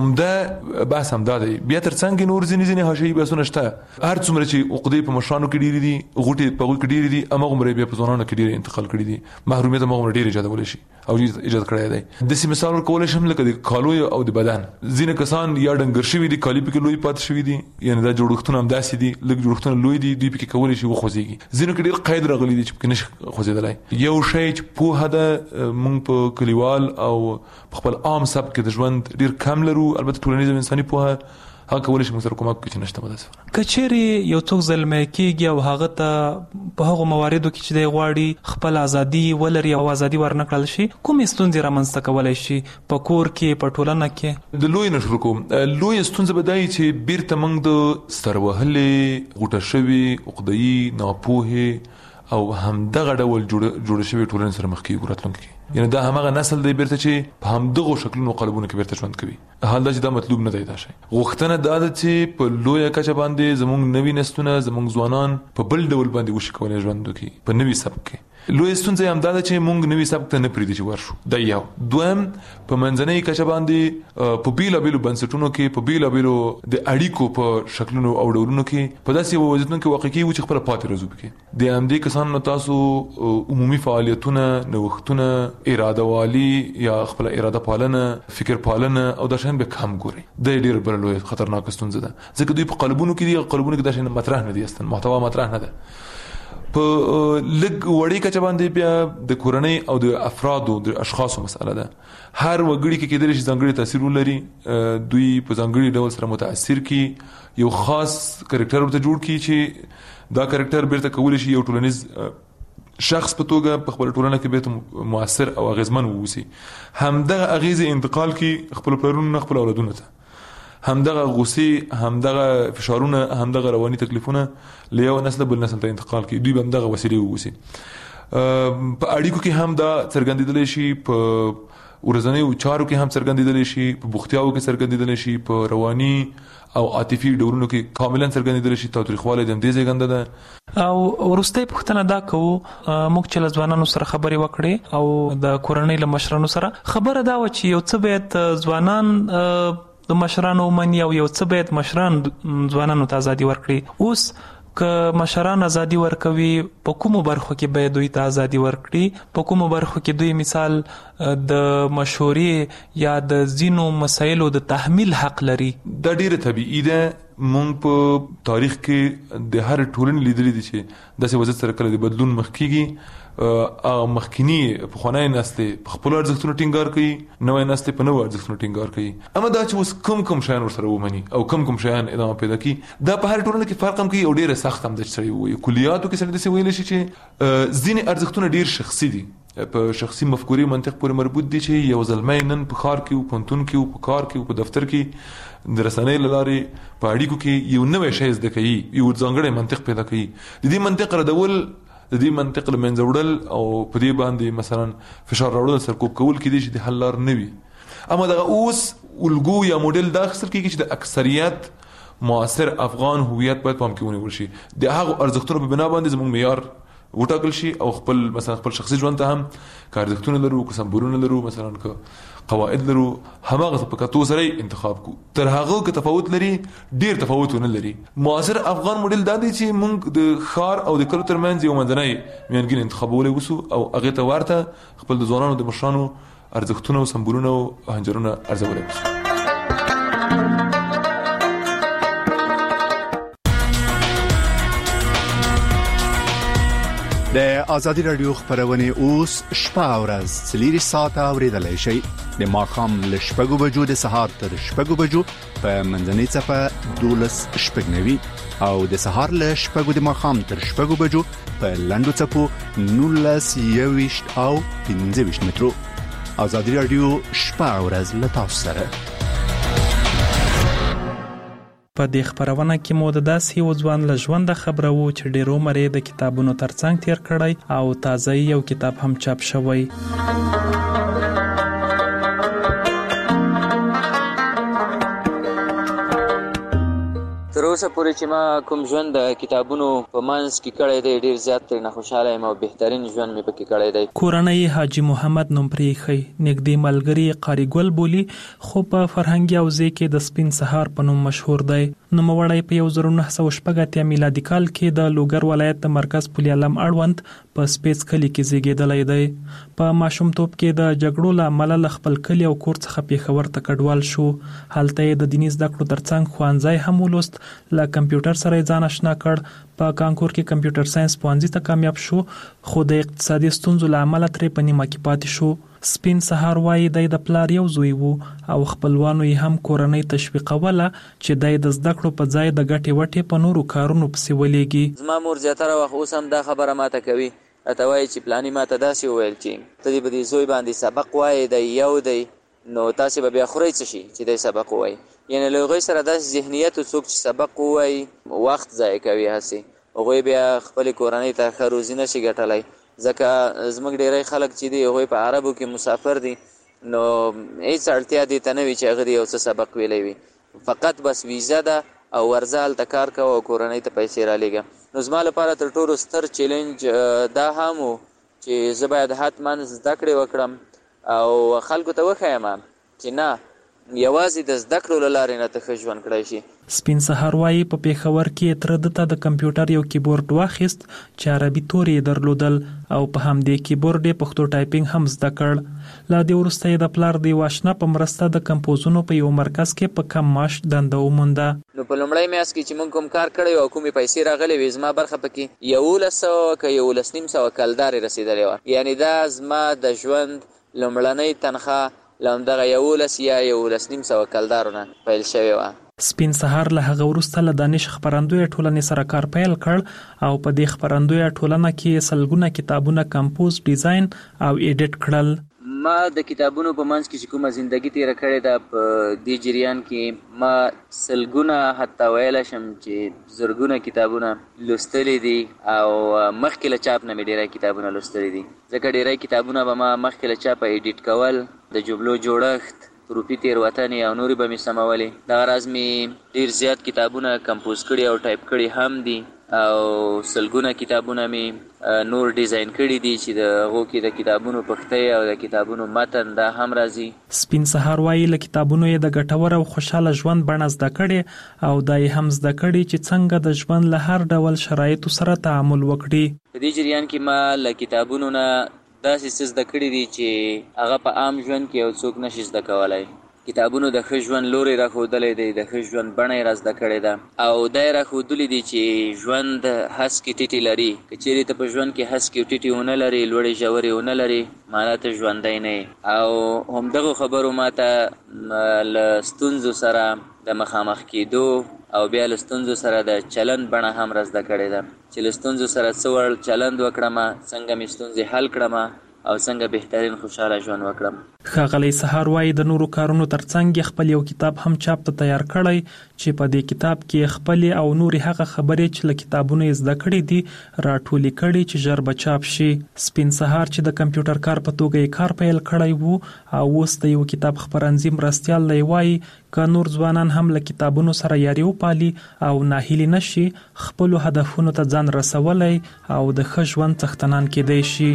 عمده بحث همدا دی. بیا تر څنګ نور ځینې ځینې حاشیهي بحثونه شته. هر څومره چې عقدې په مشرانو کې ډېرې دي، غوټې په هغوی کې ډېرې دي، هماغومره بیا په ځوانانو کې ډېرې انتقال کړي دي. محرومیت هماغومره ډېر ایجادولی شي او ایجاد کړی دی. داسې مثال ورکولی شم لکه د کالو او د بدن. ځینې کسان یا ډنګر شوي دي، کالي پکې لوی پاتې شوي دي، یعنې دا جوړښتونه همداسې دي، لږ جوړښتونه لوی دي، دوی پکې کولی شي وخوځېږي. ځینو کې ډېر قید راغلی دی چې پکې نشي خوځېدلی. یو شی چې پوهه ده موږ په کلیوال او په خپل عام سبک کې د ژوند ډېر کم لرو. البته ټولنیز او انساني پوهه هغه کولی شي موږ سره کومک وکړي چې نشته متاسفانه. که چیرې یو څوک زلمی کېږي او هغه ته په هغو مواردو کې چې دی غواړي خپل ازادي ولري او ازادي ورنه کړل شي، کومې ستونزې رامنځته کولی شي په کور کې، په ټولنه کې؟ د لوی نه شروع کوم. لویه ستونزه به دا وي چې بیرته موږ د سروهلې، غوټه شوې، عقده‌يي، ناپوهې او همدغه ډول جوړه شوې ټولنې سره مخ کېږو راتلونکي کې. یعنې دا هماغه نسل دی بیرته چې په همدغو شکلونو قالبونو کې بیرته ژوند کوي. حال دا چې دا مطلوب نه دی. دا شی غوښتنه دا ده چې په لویه کچه باندې زموږ نوي نسلونه، زموږ ځوانان په بل ډول باندې وشي کولی ژوند وکړي په نوي سبک کې. لویه ستونزه یې همدا ده چې موږ نوي سبک ته نه پرېږدي چې ورشو. دا یو. دویم، په منځنۍ کچه باندې په بیلابیلو بنسټونو کې، په بیلابیلو د اړیکو په شکلونو او ډولونو کې په داسې یوه وضعیتونو کې واقع کېږو چې خپله پاتې راځو پکې. د همدې کسانو تاسو عمومي فعالیتونه، نوښتونه، اراده والي یا خپل اراده پالنه، فکر پالنه او دا شیان به کم ګوري. دا ډېر بله لویه خطرناکه ستونزه ده ځکه دوی په قالبونو کې دي. قالبونو کې دا شیان مطرح نه دي، اصلا محتوا مطرح نه ده. په لږ وړې کچه باندې بیا د کورنۍ او د افرادو د اشخاصو مسئله ده. هر وګړي کې کېدلی شي ځانګړي تاثیر ولري، دوی په ځانګړي ډول سره متاثر کړي، یو خاص کرکټر ورته جوړ کړي چې دا کرکټر بیرته کولی شي یو ټولنیز شخص په توګه په خپل ټولنه کې بیرته مؤثر او اغیزمن ووسي. همدغه اغیزې انتقال کړي خپل پلرونو، خپل اولادونو ته. همدغه غصې، همدغه فشارونه، همدغه رواني تکلیفونه له یو نسل بل نسل ته انتقال کړي. دوی به همدغه وسیلې ووسي. په اړیکو کې هم دا څرګندېدلی شي، په ورځنیو چارو کې هم څرګندېدلی شي، په بوختیاوو کې څرګندېدلی شي، په رواني او عاطفي ډولونو کې کاملا څرګندېدلی شي. تاوتریخوالی د همدې زېږنده ده. او وروستۍ پوښتنه دا کوو، موږ چې له ځوانانو سره خبرې وکړې او د کورنۍ له مشرانو سره، خبره دا وه چې یو څه باید ځوانان د مشرانو ومني او یو څه باید مشران ځوانانو ته ازادي ورکړي. اوس که مشران ازادي ورکوي په کومو برخو کې به دوی ته ازادي ورکړي، په کومو برخو کې دوی مثال د مشورې یا د ځینو مسایلو د تحمیل حق لري. دا ډیره طبیعي ده. مونږ په تاریخ کې د هر ټولنې لیدلې دي چې داسې وضعیت سره کله د بدلون مخ کیږي، هغه مخکینی په خونای نسته په خپل ارزښتونو ټینګار کوي، نوې نسته په نوې ارزښتونو ټینګار کوي. اما دا چې اوس کم کم شیان ورسره ومني او کم کم شیان ادامه پیدا کوي، دا په هر ټولنه کې فرق هم کوي او ډیره سخت هم د چړي وي. کلیاتو کې څنګه دسي ویل شي چې ځینې ارزښتونه ډیر شخصي دي، په شخصي مفکورې منطق پورې مربوط دي چې یو ځلمې نن په خار کې او پونتون کې او په کار کې او په دفتر کې د رسنۍ لارې په اړیکو کې یو نوې شی زده کوي، یو ځانګړی منطق پیدا کوي. د دې منطق ردول، د دې منطق له منځه وړل او په دې باندې مثلا فشار راوړل سرکوب کول کې دي چې د حل لار نه وي. اما دا اوس الګو یا موډل دا اخستل کېږي چې د اکثریت معاصر افغان هویت باید پام کې ونیول شي، د هغه ارزښتونو په بنا باندې زموږ معیار وټاکل شي او خپل مثلا خپل شخصي ژوند ته هم کارځښتونه لرو، که سمبولونه لرو، مثلا که قواعد لرو، هماغه په کتو سره انتخاب کو. تر هغه که تفاوت لري، ډیر تفاوتونه لري. معاصر افغان موډل دا دی چې موږ د خار او د کلو ترمنځ یو منځنۍ میانګین انتخابولې وسو او هغه ته ورته خپل د ځوانانو د مشرانو ارزښتونه او سمبولونه او هنجرونه ارزولې وسو. د ازادي رادیو خبرونه اوس شپه او ورځ څلور ساعته اوریدلای شئ. د ماښام له شپږو بجو د سهار تر شپږو بجو په منځنۍ صفه دولس شپږنوي او د سهار له شپږو د ماښام تر شپږو بجو په لنډو صفو نولس یويشت او پنځه ویشت مترو. ازادي رادیو شپه او ورځ له تاسو سره. په دې خبرونه کې مو د داسې یو ځوان له ژونده خبره وو چې ډېر عمر یې د کتابونو ترڅنګ تیر کړی او تازه یو کتاب هم چاپ شوی. تر اوسه پورې چې ما کوم ژوند د کتابونو په منځ کې کړی دی ډېر زیات ترې نه خوشحاله یم او بهترین ژوند مې پکې کړی دی. کورنۍ حاجي محمد نوم پرېښی، نږدې ملګري قاري ګل بولي، خو په فرهنګي حوزې کې د سپین سهار په نوم مشهور دی. نوموړی په یو زر نه سوه شپږ اتیا میلادي کال کې د لوګر ولایت د مرکز پل علم اړوند په سپیڅ کلي کې زیږېدلی دی. په ماشومتوب کې د جګړو له امله له خپل کلي او کور څخه پېښور ته کډوال شو. هلته یې د دیني زده کړو ترڅنګ ښوونځی هم ولوست، له کمپیوټر سره یې ځان اشنا کړ. په کانکور کې کمپیوټر ساينس پوهنځي ته کامیاب شو، خو د اقتصادي ستونزو له امله ترې په نیمه کې پاتې شو. سپین سهار وایي دی د پلار یو زوی وو او خپلوانو یې هم کورنۍ تشویقوله چې دی د زده کړو په ځای د ګټې وټې په نورو کارونو پسې ولېږي. زما مور زیاتره وخت اوس هم دا خبره ماته کوي، راته وایي چې پلاني ماته داسې وویل چې ته دې به دې زوی باندې سبق وایې، دی یو دی نو تاسې به بیا خورئ څه شي چې دی سبق ووایي. یعنې له هغوی سره داسې ذهنیت څوک چې سبق ووایي وخت ضایع کوي، هسې هغوی بیا خپلې کورنۍ ته ښه روزي نه شي ګټلی. ځکه زموږ ډیری خلک چې دي هغوی په عربو کې مسافر دي، نو هیڅ اړتیا دې ته نه وي چې هغه دې یو څه سبق ویلی وي، فقط بس ویزه ده او ورځه هلته کار کوه او کورنۍ ته پیسې رالیږه. نو زما لپاره تر ټولو ستر چیلنج دا هم و چې زه باید حتما زده کړې وکړم او خلکو ته وښیم چې نه یوازې د زده کړو له لارې نه ته ښه ژوند کړی شي. سپین سهار وایي په پېښور کې تره ده ته د کمپیوټر یو کیبورډ واخیست چې عربي تورې یې درلودل او په همدې کیبورډ یې پښتو ټایپینګ هم زده کړ. له دې وروسته یې د پلار د یو اشنا په مرسته د کمپوزونو په یو مرکز کې په کم معاش دنده ومونده. نو په لومړی میاشت کې چې موږ کوم کار کړی او کومې پیسې راغلې وې زما برخه پکې یولس سوه که یولس نیم سوه کلدارې رسېدلې وه، یعنې دا زما د ژوند لومړنۍ تنخواه له همدغه یولس یا یولس نیم سوه کلدارو نه پیل شوې وه. سپین سهار له هغه وروسته له دانش خپرندویه ټولنې سره کار پیل کړ او په دې خپرندویه ټولنه کې سلګونه کتابونه کمپوز، ډیزاین او ایډیټ کړل. ما د کتابونو په منځ کې چې کومه زندگی تیره کړې ده په دې جریان کې ما سلګونه حتی ویلی شم چې زرګونه کتابونه لوستلی دي او مخکې له چاپ نه مې ډېری کتابونه لوستلی دي، ځکه ډېری کتابونه به ما مخکې له چاپه ایډیټ کول، د جملو جوړښت، حروفي تېروتنې او نورې به مې سمولې. دغه راز مې ډېر زیات کتابونه کمپوز کړي او ټایپ کړي هم دي او سلګونه کتابونه می نور ډیزاین کړي دي چې د هغو کې د کتابونو پښتۍ او د کتابونو متن دا هم راځي. سپین سهار وایي له کتابونو یې د ګټور او خوشاله ژوند بڼه زده کړې او دا یې هم زده کړې چې څنګه د ژوند له هر ډول شرایطو سره تعامل وکړي. په دې جریان کې ما له کتابونو نه داسې څه زده کړي دي چې هغه په عام ژوند کې یو څوک نشي زده کولی. کتابونو د ښه ژوند لوري راښودلی دی، د ښه ژوند بڼه یې را زده کړې ده او دا یې راښودلي دي چې ژوند هسکې ټیټې لري. که چیرې ته په ژوند کې هسکې او ټیټې ونه لرې، لوړې ژورې ونه لرې، معنا ته ژوندی نه یې. او همدغو خبرو ما ته له ستونزو سره د مخامخ کېدو او بیا له ستونزو سره د چلند بڼه هم را زده کړې ده چې له ستونزو سره څه ډول چلند وکړم، څنګه مې ستونزې حل کړم او څنګه بهترین خوشاله ژوند وکړم. ښاغلی سهار وایي د نورو کارونو ترڅنګ خپل یو کتاب هم چاپ ته تیار کړی چې په دې کتاب کې خپل او نوري هغه خبرې چې له کتابونو یې زده کړې دي راټولې کړي چې ژر به چاپ شي. سپین سهار چې د کمپیوټر کار په توګه یې کار پیل کړی وو او اوس د یو کتاب خپرندوی مرستیال دی وایي که نور ځوانان هم له کتابونو سره یاري وپالي او ناهیلي نشي، خپلو هدفونو ته ځان رسولی او د ښه ژوند څښتنان کېدی شي.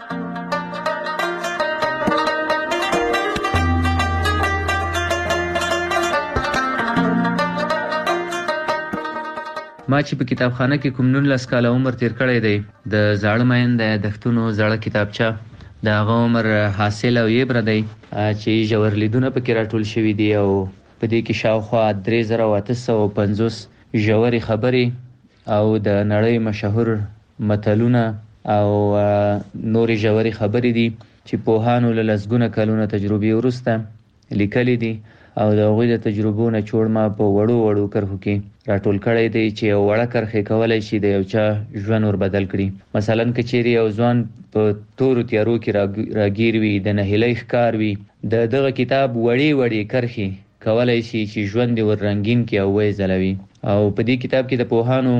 ما چې په کتابخانه کې کوم نولس کاله عمر تیر کړی دی، د زاړه مین د یادښتونو زړه کتابچه د هغه عمر حاصل او یبره دی چې ژور لیدونه پکې راټول شوي دي او په دې کې شاوخوا درې زره اته سوه پنځوس ژورې خبرې او د نړۍ مشهور متلونه او نورې ژورې خبرې دي چې پوهانو له لسګونه کلونه تجربې وروسته لیکلي دي او د هغوی د تجربو نه چوړ ما په وړو وړو کرښو کې راټول کړی دی چې یو وړه کرښې کولی شي د یو چا ژوند ور بدل کړي. مثلا که چیرې یو ځوان په تورو تیارو کې راګیر وي، د نهیلۍ ښکار وي، د دغه کتاب وړې وړې کرښې کولی شي چې ژوند یې ور رنګین کړي او ویې ځلوي. او په دې کتاب کې د پوهانو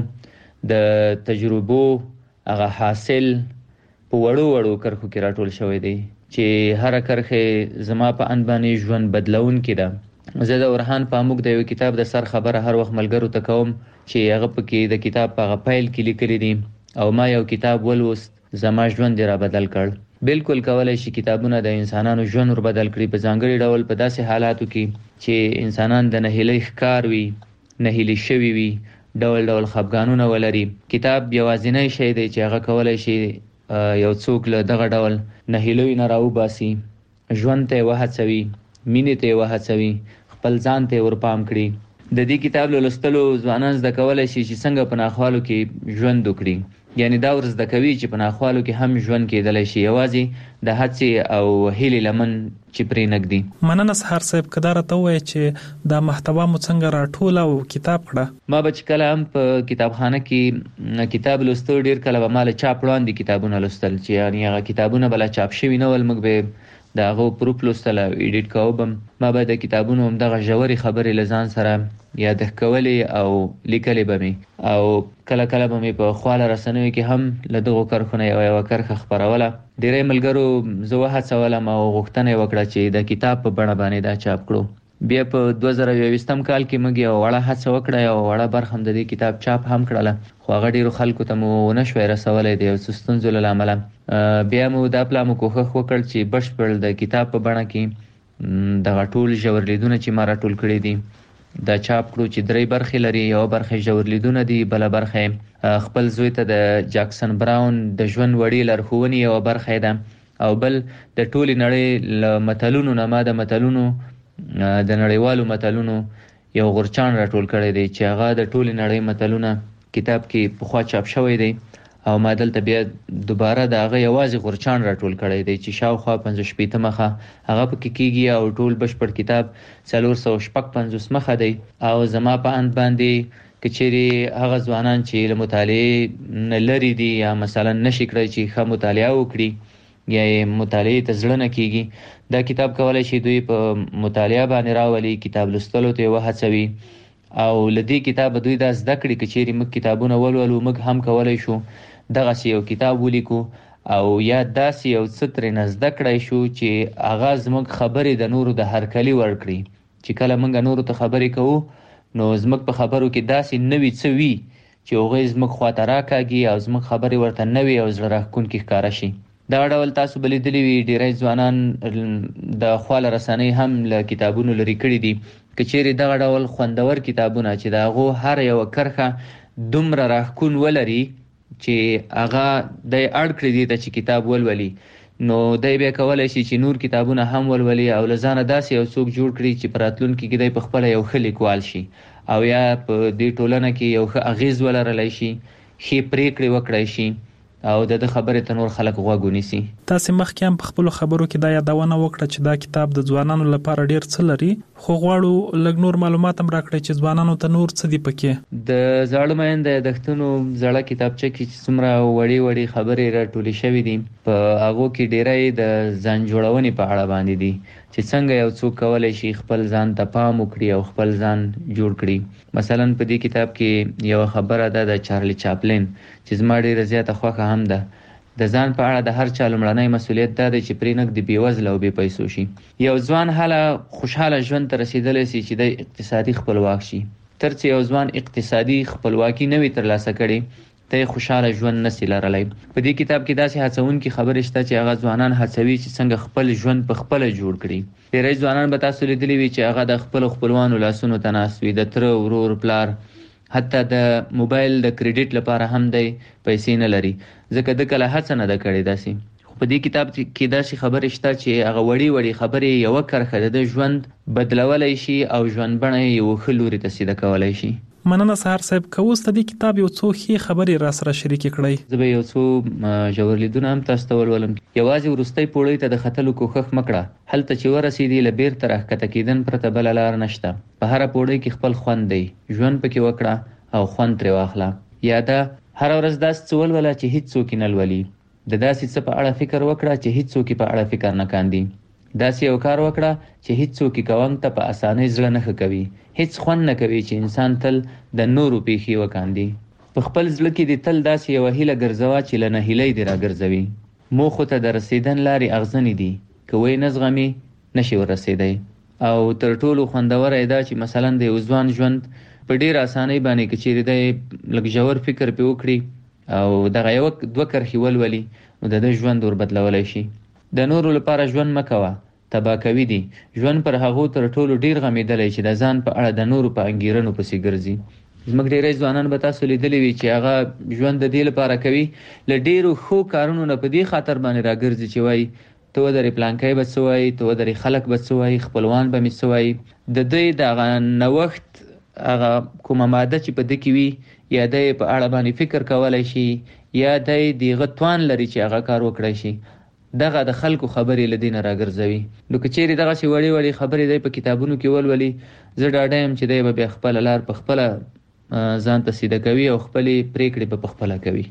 د تجربو هغه حاصل په وړو وړو کرښو کې راټول شوی دی چې هر کرښه زما په ان باندې ژوند بدلون کړه. زه د ورهان پاموک د یو کتاب د سر خبره هر وخت ملګرو ته کوم چې هغه پکې د کتاب په غفایل کې لیکلي دي او ما یو کتاب ولوست، زما ژوند را بدل کړ. بالکل کولای شي کتابونه د انسانانو ژوند ور بدل کړي، په ځانګړي ډول په داسې حالاتو کې چې انسانان د نهیلۍ ښکار وي، نهیلي شوي وي، ډول ډول خفګانونه ولري. کتاب یوازینی شی دی چې هغه کولای شي یو څوک له دغه ډول نهیلیو نه راوباسي، ژوند ته وهڅوي، مینې ته وهڅوي، خپل ځان ته ورپام کړي. د دې کتاب له لوستلو ځوانان زده کولی شي چې څنګه په ناخوالو کې ژوند وکړي. یعنی دا ور زده کوي چې په ناخوالو کې هم ژوند کېدلی شي، یوازې د هڅې او هیلې لمن چې پرې نږدي. مننه سهار صاحب، که دا راته ووایې چې دا محتوا مو څنګه راټوله او کتاب کړه؟ ما به چې کله هم په کتابخانه کې کتاب لوستو، ډېر کله به ما له چاپ وړاندې کتابونه لوستل چې یعنې هغه کتابونه به لا چاپ شوي نه ول، موږ به د هغو پروف لوستل او ایډیټ کوو به. ما به د کتابونو همدغه ژورې خبرې له ځان سره یادښت کولې او لیکلې به مې او کله کله به مې په خواله رسنیو کې هم له دغو کرښو نه یوه یوه کرښه خپروله. ډېری ملګرو زه وهڅولم او غوښتنه یې وکړه چې د کتاب په بڼه باندې دا چاپ کړو. بیا په دوه زره یوویشتم کال کې موږ یوه وړه هڅه وکړه، یوه وړه برخه هم د دې کتاب چاپ هم کړله، خو هغه ډېرو خلکو ته مو ونه شوی رسولی د یو څه ستونزو له امله. بیا مو دا پلا مو کوښښ وکړ چې بشپړ د کتاب په بڼه کې دغه ټول ژور لیدونه چې ما راټول کړي دي دا چاپ کړو چې درې برخې لري. یوه برخه ژور لیدونه دي، بله برخه خپل زوی ته د جاکسن براون د ژوند وړې لارښوونې یوه برخه ده، او بل د ټولې نړۍ له متلونو نه ما د متلونو د نړیوالو متلونو یو غورچاڼ راټول کړی دی چې هغه د ټولې نړۍ متلونه کتاب کې پخوا چاپ شوی دی او ما دلته بیا دوباره د هغه یوازې غورچاڼ راټول کړی دی چې شاوخوا پنځه شپېته مخه هغه پکې کېږي او ټول بشپړ کتاب څلور سوه شپږ پنځوس مخه دی. او زما په اند باندې که چیرې هغه ځوانان چې له مطالعې نه لرې دي یا مثلا نشي کړی چې ښه مطالعه وکړي یا یې مطالعې ته زړه نه کېږي، دا کتاب کولی شي دوی په مطالعه باندې راولي، کتاب لوستلو ته یې وهڅوي او له دې کتابه دوی دا زده کړي که چیرې موږ کتابونه ولولو موږ هم کولی شو دغسې یو کتاب ولیکو او یا داسې یو څه ترېنه زده کړی شو چې هغه زموږ خبرې د نورو د هرکلي وړ کړي. چې کله موږ نورو ته خبرې کوو نو زموږ په خبرو کې داسې نوي څه وي چې هغوی زموږ خواته راکاږي او زموږ خبرې ورته نوي او زړه راښکونکي ښکاره شي. دا ډول تاسو به لیدلي وي ډېری ځوانان د خواله رسنۍ هم له کتابونو لرې کړي دي. که چیرې دغه ډول خوندور کتابونه چې د هغو هر یوه کرښه دومره راښکون ولري چې هغه دی اړ کړي دي ته چې کتاب ولولي، نو دی بیا کولی شي چې نور کتابونه هم ولولي او له ځانه داسې یو څوک جوړ کړي چې په راتلونکي کې دی په خپله یو ښه لیکوال شي او یا په دې ټولنه کې یو ښه اغیز ولرلی شي، ښې پریکړې وکړی شي او د د خبرې ته نور خلک غوږ ونیسي. تاسې مخکې هم په خپلو خبرو کې دا یادونه وکړه چې دا کتاب د ځوانانو لپاره ډیر څه لري، خو غواړو لږ نور معلومات هم راکړئ چې ځوانانو ته نور څه دي پکې. د زاړه میندو یادښتونو زړه کتابچه کې چې څومره وړې وړې خبرې راټولې شوې دي، په هغو کې ډیری د ځان جوړونې په اړه باندې دي چې څنګه یو څوک کولی شي خپل ځان ته پام وکړي او خپل ځان جوړ کړي. مثلا په دې کتاب کې یوه خبره ده د چارلی چاپلین چې زما ډیره زیاته خوښه هم ده. د ځان په اړه د هر چا لومړنی مسؤلیت دا دی چې پرې نږدې بېوزله او بې پیسو شي. یو ځوان هله خوشحاله ژوند ته رسېدلی سي چې دی اقتصادي خپلواک شي. تر څه یو ځوان اقتصادي خپلواکي نه وي ترلاسه کړې ته خوشحاله ژوند نسي لرلی. په دې کتاب کې داسې هڅونکي خبرې شته چې هغه ځوانان هڅوي چې څنګه خپل ژوند په خپله جوړ کړي. ډېری ځوانان به تاسو لیدلي وي چې هغه د خپلو خپلوانو لاسونو ته ناست وي، د تره، ورور، پلار، حتی د موبایل د کریډیټ لپاره هم دی پیسې نه لري ځکه د کله هڅه نه ده کړې داسې. خو په دې کتاب کې داسې خبرې شته چې هغه وړې وړې خبرې یوه کرښه د ژوند بدلولی شي او ژوند بڼه یې یو ښه لوري ته سیده کولی شي. مننه سهار صاحب، که اوس د دې کتاب یو څو ښې خبرې را سره شریکې کړئ. زه به یو څو ژور لیدونه هم تاسو ته ولولم. یوازې وروستۍ پوړۍ ته د ختلو کوښښ مه کړه، هلته چې ورسېدې له بیرته راښکته کېدن پرته بله لار نشته. په هره پوړۍ کې خپل خوند دی، ژوند پکې وکړه او خوند ترې واخله. یا دا هره ورځ داسې څه ولوله چې هیڅ څوک یې نه لولي. د داسې څه په اړه فکر وکړه چې هیڅ څوک په اړه فکر نه کاندي. داسې یو کار وکړه چې هیڅ څوک کوونک ته په اسانۍ زړه نه ښه کوي. هیڅ خوند نه کوي چې انسان تل د نورو پیښې وکاندي. په خپل زړه کې دې تل داسې یوه هیله ګرځوه چې له نهیلۍ دې راګرځوي. موخو ته د رسېدن لارې اغزنې دي، که وی نه زغمي نشي ورسېدی. او تر ټولو خوندوره یې دا چې مثلا د یو ځوان ژوند په ډېر اسانۍ باندې که چیرې دی لږ ژور فکر پې وکړي او دغه یوه دوه کرښې ولولي نو د ده ژوند ور بدلولی شي. د نورو لپاره ژوند مه کوه، تباه کوي دي. ژوند پر هغو تر ټولو ډېر غمېدلی چې د ځان په اړه د نورو په انګېرنو پسې ګرځي. زموږ ډېری ځوانان به تاسو لیدلي وي چې هغه ژوند د دې لپاره کوي له ډېرو ښو کارونو نه په دې خاطر باندې راګرځي چې وایي ته ودرې پلانکی به څه وایي، ته ودرې خلک به څه وایي، خپلوان به مې څه وایي. د دوی د هغه نوښت هغه کومه ماده چې په ده کې وي یا دی په اړه باندې فکر کولی شي یا دی د هغه توان لري چې هغه کار وکړی شي، دغه د خلکو خبرې له دې نه راګرځوي. نو که چیرې دغسې وړې وړې خبرې دی په کتابونو کې ولولي، زه ډاډه یم چې دی به بیا خپله لار په خپله ځان ته سیده کوي او خپلې پرېکړې به په خپله کوي.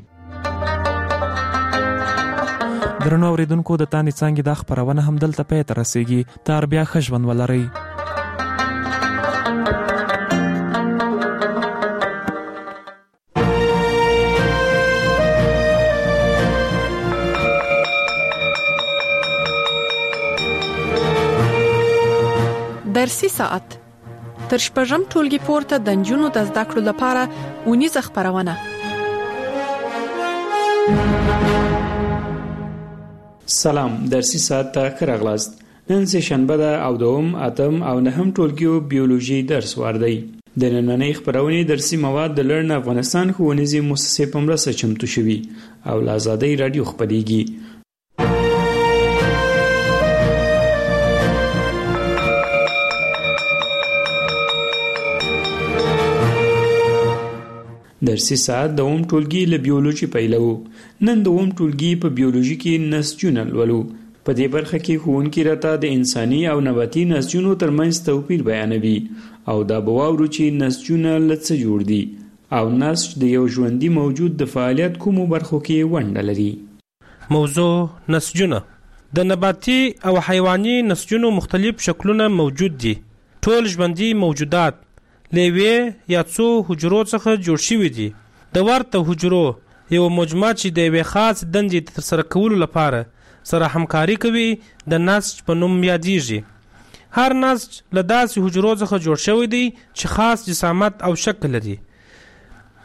درنو اورېدونکو، د تانې څانګې دا خپرونه هم دلته پای ته رسېږي. تر بیا ښه ژوند ولرئ. درسي ساعت تر شپږم ټولګي پورته د نجونو د زده کړو لپاره ونیزه خپرونه. سلام، درسي ساعت ته ښه راغلاست. نن سه شنبه ده او دوم اتم او نهم ټولګیو بیولوژي درس وار دی. د نننۍ خپرونې درسي مواد د لرن افغانستان ښوونیزې مؤسسې په مرسته چمتو شوي او له آزادۍ رادیو خپرېږي. درسي ساعت د اوم ټولګي له بیولوژي پیلو. نن د اوم ټولګي په بیولوژي کې نسجونه لولو. په دې برخه کې ښوونکي راته د انساني او نباتي نسجونو ترمنځ توپیر بیانوي او دا به واورو چې نسجونه له څه جوړ دي او نسج د یو ژوندي موجود د فعالیت کومو برخو کې ونډه لري. موضوع نسجونه. د نباتي او حیواني نسجونو مختلف شکلونه موجود دي. ټول ژوندي موجودات لیوی یا څو حجرو څخه جوړ شوي دي. د ورته حجرو یو مجموعه چې د یوې خاص دندې ترسره کولو لپاره سره همکاري کوي د نسج په نوم یادیږي. هر نسج له داسې حجرو څخه جوړ شوی دی چې خاص جسامت او شکل لري.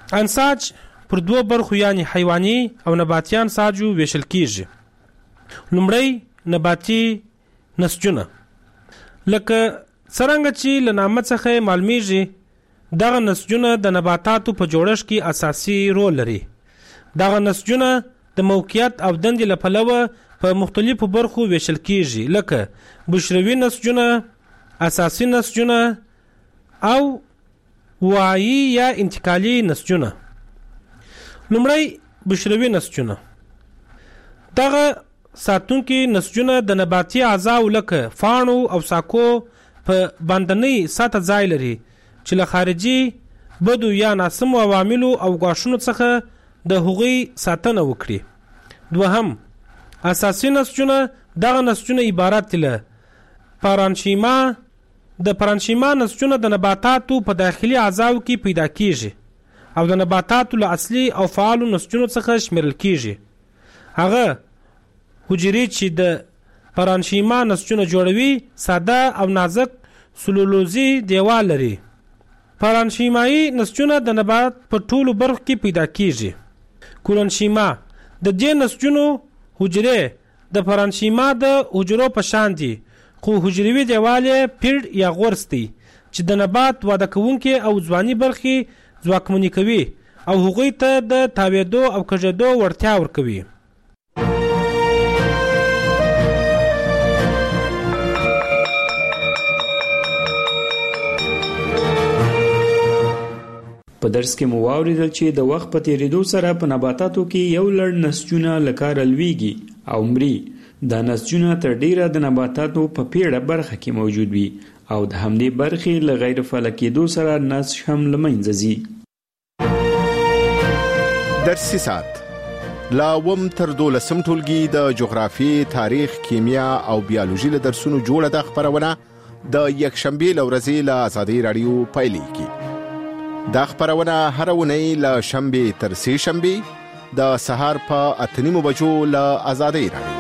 انساج پر دوه برخو یعنی حیواني او نباتي انساجو ویشل کیږي. لومړی نباتي نسجونه، لکه څرنګه چې له نامه څخه معلومیږي دغه نسجونه د نباتاتو په جوړښت کې اساسي رول لري. دغه نسجونه د موقعیت او دندې له پلوه په مختلفو برخو ویشل کیږي، لکه بشروي نسجونه، اساسي نسجونه او وعي یا انتقالي نسجونه. لومړی بشروي نسجونه. دغه ساتونکي نسجونه د نباتي اعضاو لکه فاڼو او ساکو په باندنۍ سطح ځای لري چې له خارجي بدو یا ناسمو عواملو او غاښونو څخه د هغوی ساتنه وکړي. دوهم اساسي نسجونه. دغه نسجونه عبارت دي له پارانشیما. د پارانشیما نسجونه د نباتاتو په داخلي اعضاو کې پیدا کیږي او د نباتاتو له اصلي او فعالو نسجونو څخه شمیرل کیږي. هغه حجرې چې د پارانشیما نسجونه جوړوي ساده او نازک سلولوزي دیوال لري. پارانشیمایي نسجونه د نبات په ټولو برخو کې پیدا کیږي. کولونشیما. د دې نسجونو حجرې د پارانشیما د حجرو په شان دي، خو حجروي دیوال یې پیړ یا غورس دی چې د نبات واده کوونکي او ځواني برخې ځواکمنې کوي او هغوی ته د تاویدو او کږېدو وړتیا ورکوي. په درس کې مو واوریدل چې د وخت په تیریدو سره په نباتاتو کې یو لړ نسجونه له کاره لویږي او مري. دا نسجونه تر ډیره د نباتاتو په پیړه برخه کې موجود وي او د همدې برخې له غیر فعال کېدو سره نسج هم له منځه ځي. درسي ساعت لا وم تر دولسم ټولګي د جغرافي، تاریخ، کیمیا او بیولوژي له درسونو جوړه د خبرونه د یکشنبه لورځي له آزادي رادیو پایلیږي. دا خبرونه هر ونی له شنبه تر سه شنبه د سهار په اتنیمو بجو له آزادي رادیو.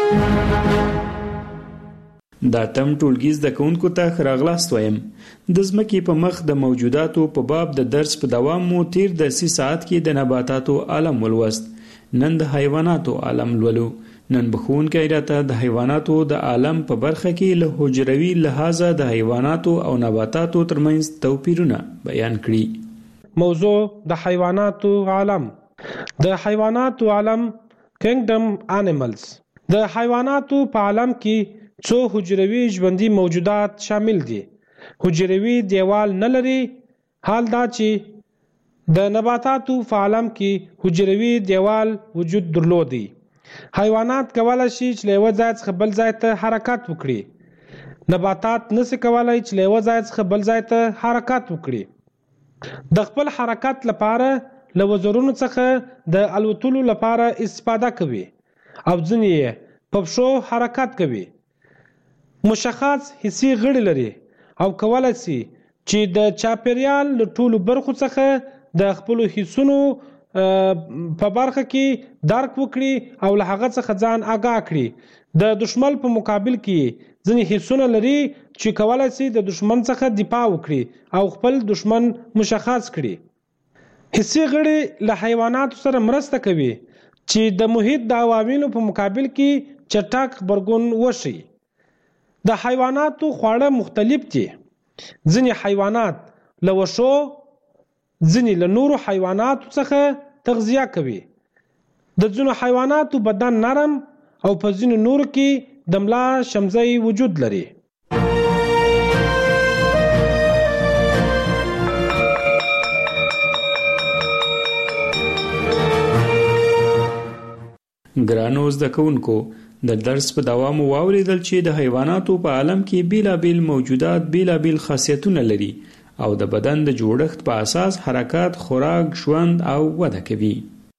دا تم ټولګیز د کونکو ته خراغلاست وایم. د ځمکې په مخ د موجوداتو په باب د درس په دوام مو تیر درسي ساعت کې د نباتاتو عالم ولوست. نن د حیواناتو عالم لولو. نن بخونکی راته د حیواناتو د عالم په برخه کې له حجروي لحاظه د حیواناتو او نباتاتو ترمنځ توپیرونه بیان کړي. موضوع د حیواناتو عالم. د حیواناتو عالم کینګډم انیملز. د حیواناتو په عالم کې څو حجروي ژوندي موجودات شامل دي. حجروي دیوال نه لري. حال دا چې د نباتاتو په عالم کې حجروي دیوال وجود درلودي. حیوانات کولای شي چې له یو ځای څخه بل ځای ته حرکت وکړي. نباتات نشي کولای چې له یو ځای څخه بل ځای ته حرکت وکړي. د خپل حرکت لپاره له وزرونو څخه د الوتلو لپاره استفاده کوي او ځینې په پښو حرکت کوي. مشخص حسي غړي لري او کولای شي چې د چاپیریال له ټولو برخو څخه د خپل حسونو په برخه کې درک وکړي او له هغه څخه ځان آگاه کړي. د دشمن په مقابل کې ځینې حسونه لري چې کولای شي د دشمن څخه دفاع وکړي او خپل دشمن مشخص کړي. حسي غړي له حیواناتو سره مرسته کوي چې د محیط د عواملو په مقابل کې چټک غبرګون وشي. د حیواناتو خواړه مختلف دي. ځینې حیوانات له وښو، ځینې له نورو حیواناتو څخه تغذیه کوي. د ځینو حیواناتو بدن نرم او په ځینو نورو کې د ملا شمزۍ وجود لري. ګرانو زده کوونکو، د درس په دوام واوریدل چې د حیواناتو په عالم کې بیلابیل موجودات بیلابیل خاصیتونه لري او د بدن د جوړښت په اساس حرکات، خوراک، ژوند او وده کوي.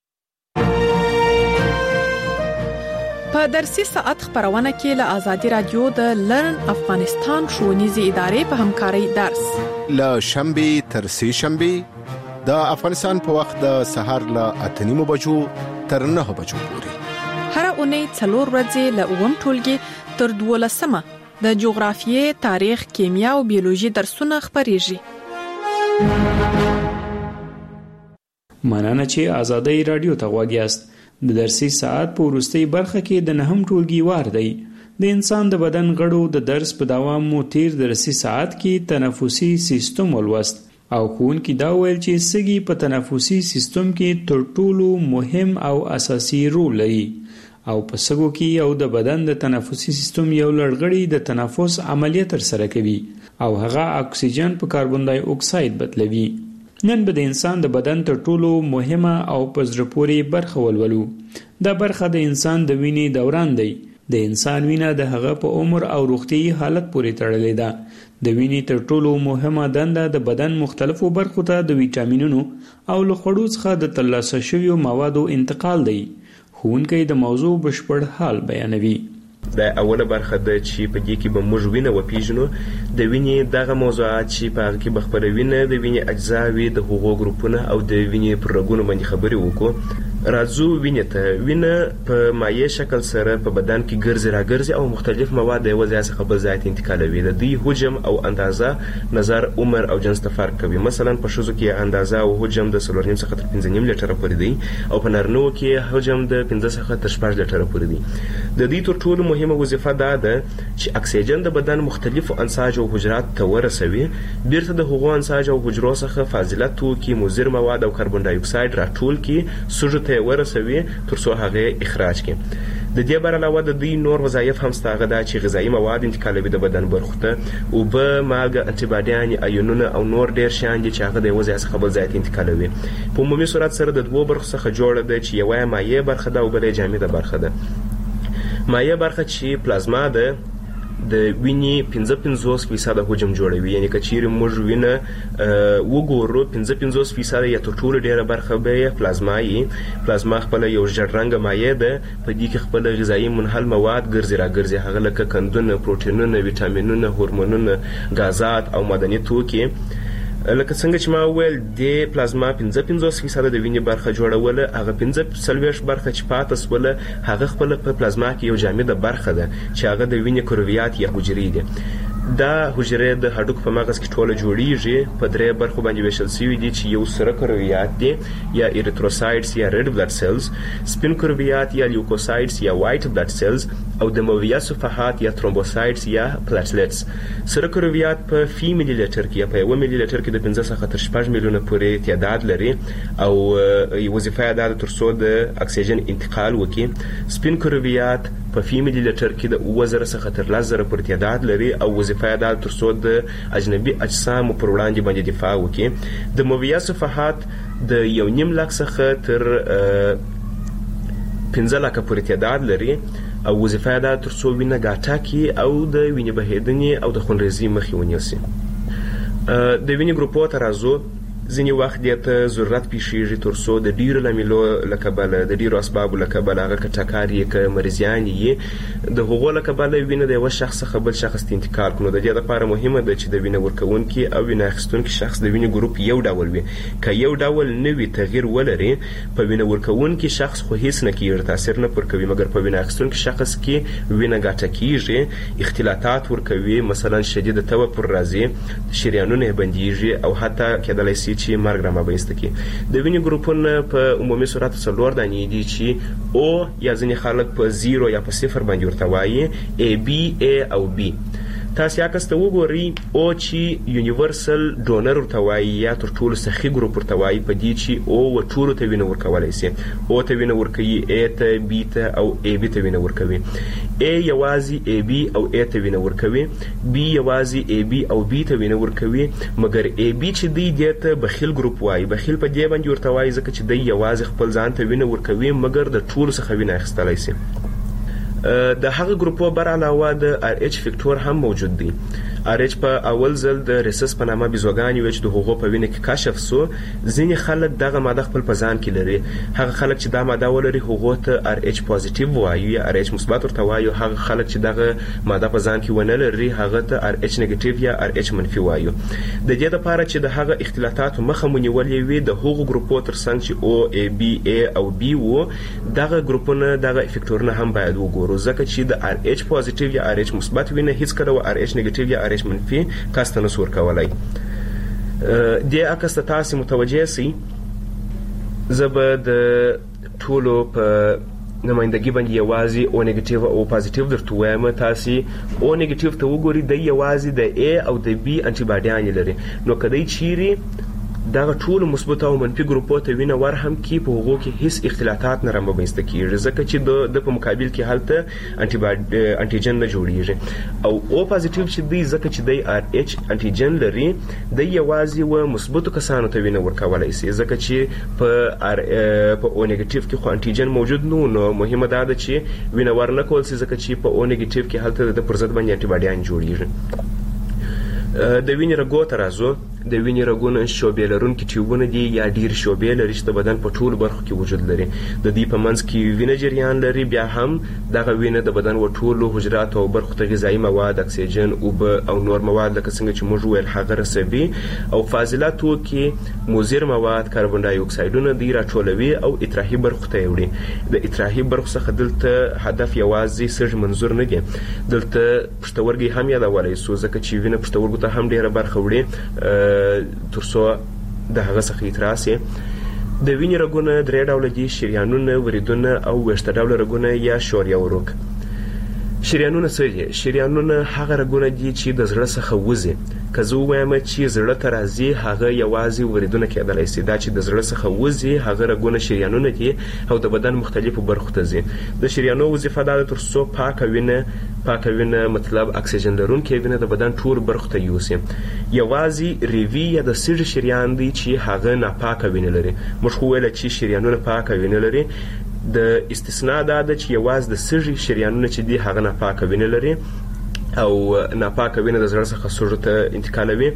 په درسي ساعت خبرونه کې له آزادي رادیو د لرن افغانستان ښوونیزې ادارې په همکارۍ درس له شنبه تر سه شنبه د افغانستان په وخت د سهار له اتنیمو بجو تر نه بجو پورې. هر اونۍ څلور ورځې له اووم ټولګي تر دولسمه د جغرافیې، تاریخ، کیمیا او بیولوژي درسونه خبرېږي. مننه چې آزادۍ رادیو ته غوږ یاست. د درسي ساعت په وروستۍ برخه کې د نهم ټولګي وار دی. د انسان د بدن غړو د درس په دوام مو تیر درسي ساعت کې تنفسي سیستم ولوست او ښوونکي دا ویل چې سږي په تنفسي سیستم کې تر ټولو مهم او اساسي رول لري او په سږو کې یو د بدن د تنفسي سیستم یو لړغړی د تنفس عملیه ترسره کوي او هغه اکسیجن په کاربن دای اکساید بدلوي. نن به د انسان د بدن تر ټولو مهمه او په زړه پورې برخه ولولو. دا برخه د انسان د وینې دوران دی. د انسان وینه د هغه په عمر او روغتیايي حالت پورې تړلې ده. د وینې تر ټولو مهمه دنده د بدن مختلفو برخو ته د ویټامینونو او له خوړو څخه د ترلاسه شویو موادو انتقال دی. ښوونکی د موضوع بشپړ حال بیانوي. د اوله برخه د چې په دې کې به موږ وینه وپیژنو د وینې دغه موضوعات چې په هغه کې به خپله وینه د وینې اجزا وي د هغو ګروپونه او د وینې پر رګونو باندې خبرې وکړو. راځو وینې ته. وینه په مایع شکل سره په بدن کې ګرځي راګرځي او مختلف مواد د یوه ځای څخه بل ځای ته انتقالوي. د دوی حجم او اندازه نظر عمر او جنس ته فرق کوي. مثلا په ښځو کې اندازه او حجم د څلور نیم څخه تر پنځه نیم لیټره پورې دی او په نارینهو کې حجم د پنځه څخه تر شپږ لیټره پورې دی. د دوی تر ټولو مهمه وظیفه دا ده چې اکسیجن د بدن مختلفو انساج او حجرات ته ورسوي، بیرته د هغو انساج او حجرو څخه فاضله توکي، مضر مواد او کاربن ډای اکساید راټول کړي، سږو ته ورسوي تر څو هغه اخراج کړي. د دې بر علاوه د دوی نور وظایف هم شته، هغه دا چې غذایي مواد انتقالوي د بدن برخو ته، اوبه، مالګه، انټي باډیان، ایونونه او نور ډیر شیان دي چې هغه د یوه ځای څخه بل ځای ته انتقالوي. په عمومي صورت سره د دوو برخو څخه جوړه ده چې یوه یې مایع برخه ده او بله یې جامده برخه ده. مایع برخه چې پلازما ده د وینې پنځه پنځوس فیصده حجم جوړوي، یعنی که چیرې موږ وینه وګورو پنځه پنځوس فیصده یا تر ټولو ډیره برخه به یې پلازما یي. پلازما خپله یو ژیړ رنګه مایع ده، په دې کې خپله غذایي منحل مواد ګرځي راګرځي، هغه لکه قندونه، پروټینونه، ویټامینونه، هورمونونه، غازات او معدني توکي. لکه څنګه چې ما وویل د پلازما پنځه پنځوس فیصده د وینې برخه جوړوله، هغه پنځه څلوېښت برخه چې پاته سوله هغه خپله په پلازما کې یو جامده برخه ده چې هغه د وینې کرویات یا حجرې دي. دا حجرې د هډوکو په مغز کې ټوله جوړیږي، په درې برخو باندې ویشل شوي دي چې یو سره کرویات دي یا ایریتروسایډز یا ریډ بلډ سیلز، سپین کرویات یا لیوکوسایډز یا وایټ بلډ سیلز او دمویه صفحات یا ترومبوسایډز یا پلاټلیټس. سره کرویات په فی ملي لیټر کې یا په یوه ملي لیټر کې د پنځه څخه تر شپږ میلیونه پورې تعداد لري او وظیفه یې دا ده تر څو د اکسیجن انتقال وکړي. سپین کرویات په فی ملي لیټر کې د اووه زره څخه تر لس زره پورې تعداد لري او وظیفه یې دا تر څو د اجنبي اجسامو پر وړاندې باندې دفاع وکړي. د مویه صفحات د یو نیم لک څخه تر پنځه لکه پورې تعداد لري او وظیفه یې دا تر څو وینه ګاټه کړي او د وینې بهېدنې او د خونریزۍ مخې ونیسي. د وینې ګروپو ته راځو. ځینې وخت دې ته ضرورت پیښیږي تر څو د ډیرو لاملو له کبله د ډیرو اسبابو له کبله هغه که ټکر یې که مریضیان یې د هغو له کبله وینه د یوه شخص څخه بل شخص ته انتقال کړو. د دې لپاره مهمه ده چې د وینه ورکوونکي او وینه اخیستونکي شخص د وینې ګروپ یو ډول وي. که یو ډول نه وي تغییر ولري، په وینه ورکوونکي شخص خو هیڅ نه کېږي، تاثیر نه پر کوي، مګر په وینه اخیستونکي شخص کې وینه ګاټه کېږي، اختلاطات ورکوي، مثلا شدید تبه پر راځي، شریانونه یې بندېږي او حتی کېدلی شي چې مرګ رامنځته کړي. د وینې ګروپونه په عمومي صورت څلور دانې دي چې او یا ځینې خلک په زیرو یا په صفر باندې ورته وایي، ای بي، ای او بي. تاسو عکس ته وګورئ، او چې یونیورسل ډونر ورته وایي یا تر ټولو سخي ګروپ ورته وایي، په دې چې او و ټولو ته وینه ورکولی شي. او ته وینه ورکوي، ای ته، بي ته او ای بي ته وینه ورکوي. ای یوازې ای بي او ای ته وینه ورکوي، بي یوازې ای بي او بي ته وینه ورکوي، مګر ای بي چې دی دې ته بخیل ګروپ وایي. بخیل په دې باندې ورته وایي ځکه چې دی یوازې خپل ځان ته وینه ورکوي مګر د ټولو څخه وینه اخیستلی شي. د هغه ګروپو بر علاوه د آر ایچ فیکټور هم موجود دی. آر ایچ په اول ځل د ریسس په نامه بیزوګانې وې چې د هغو په وینه کې کشف سو. ځینې خلک دغه ماده خپل په ځان کې لري. هغه خلک چې دا ماده ولري هغو ته آر ایچ پازیټیو وایو یا آر ایچ مثبت ورته وایو. هغه خلک چې دغه ماده په ځان کې ونه لري هغه ته آر ایچ نیګیټیو یا آر ایچ منفي وایو. د دې لپاره چې د هغه اختلاطاتو مخه مو نیولې وي، د هغو ګروپو ترڅنګ چې او، ای بي، ای او بي وو، دغه ګروپونه دغه افیکټورونه هم باید وګورو، ځکه چې د آر ایچ پازیټیو یا آر ایچ مثبت وینه هیڅ کله و آر ایچ نیګیټیو یا آر ایچ منفي کس ته نسو ورکولی. دې عکس ته تاسې متوجه سئ زه به د ټولو په نمایندګي باندې یوازې او نیگیټیو او پازیټیو درته وایم. تاسې او نیگیټیو ته وګورئ، دی یوازې د ای او د بی انټي باډیانې لري. نو که دی چیرې دغه ټولو مثبت او منفي ګروپو ته وینه ور هم کړي، په هغو کې هیڅ اختلاطات نه رامنځته کېږي، ځکه چې د د په مقابل کې هلته انټي انټیجن نه جوړیږي. او او پازیټیو چې دی ځکه چې دی ار ایچ انټیجن لري، دی یوازې و مثبتو کسانو ته وینه ورکولی شي، ځکه چې په ار په او نیگیټیو کې خو انټیجن موجود نه و. نو مهمه دا ده چې وینه ور نه کول شي، ځکه چې په او نیگیټیو کې هلته د پر ضد باندې انټي باډیان جوړیږي. د وینې رګو ته راځو. د وینې رګونه شعبې لرونکي ټیوبونه دي یا ډېر شعبې لري چې د بدن په ټولو برخو کې وجود لري. د دې په منځ کې وینه جریان لري. بیا هم دغه وینه د بدن و ټولو حجراتو او برخو ته غذایي مواد، اکسیجن، اوبه او نور مواد لکه څنګه چې موږ ویل هغه رسوي. او فاضله توکي، مضر مواد، کاربن ډای اکسایډونه دی راټولوي او اطراحي برخو ته یې وړي. د اطراحي برخو څخه دلته هدف یوازې سږ منظور نه دی، دلته پښتورګي هم یادولی سو، ځکه چې وینه پښتورګو ته هم ډېره برخه وړي تر څو د هغه څخه اطراح سي. د وینې رګونه درې ډوله دي: شریانونه، وریدونه او ویښته ډوله رګونه یا شوریه وروک. شریانونه څه دي؟ شریانونه هغه رګونه دي چې د زړه څخه وځي. که زه ووایم چې زړه ته راځي، هغه یوازې وریدونه کېدلی سي. دا چې د زړه څخه وځي هغه رګونه شریانونه دي او د بدن مختلفو برخو ته ځي. د شریانو وظیفه دا ده تر څو پاکه وینه پاکه وینه مطلب اکسیجن لرونکې وینه د بدن ټول برخو ته یوسي. یوازې ریوي یا د سږي شریان دی چې هغه ناپاکه وینه لري. موږ خو ویله چې شریانونه پاکه وینه لري. د استثناء دا ده چې یوازې د سږي شریانونه چې دي هغه ناپاکه وینه لري او ناپاکه وینه د زړه څخه سږو ته انتقالوي.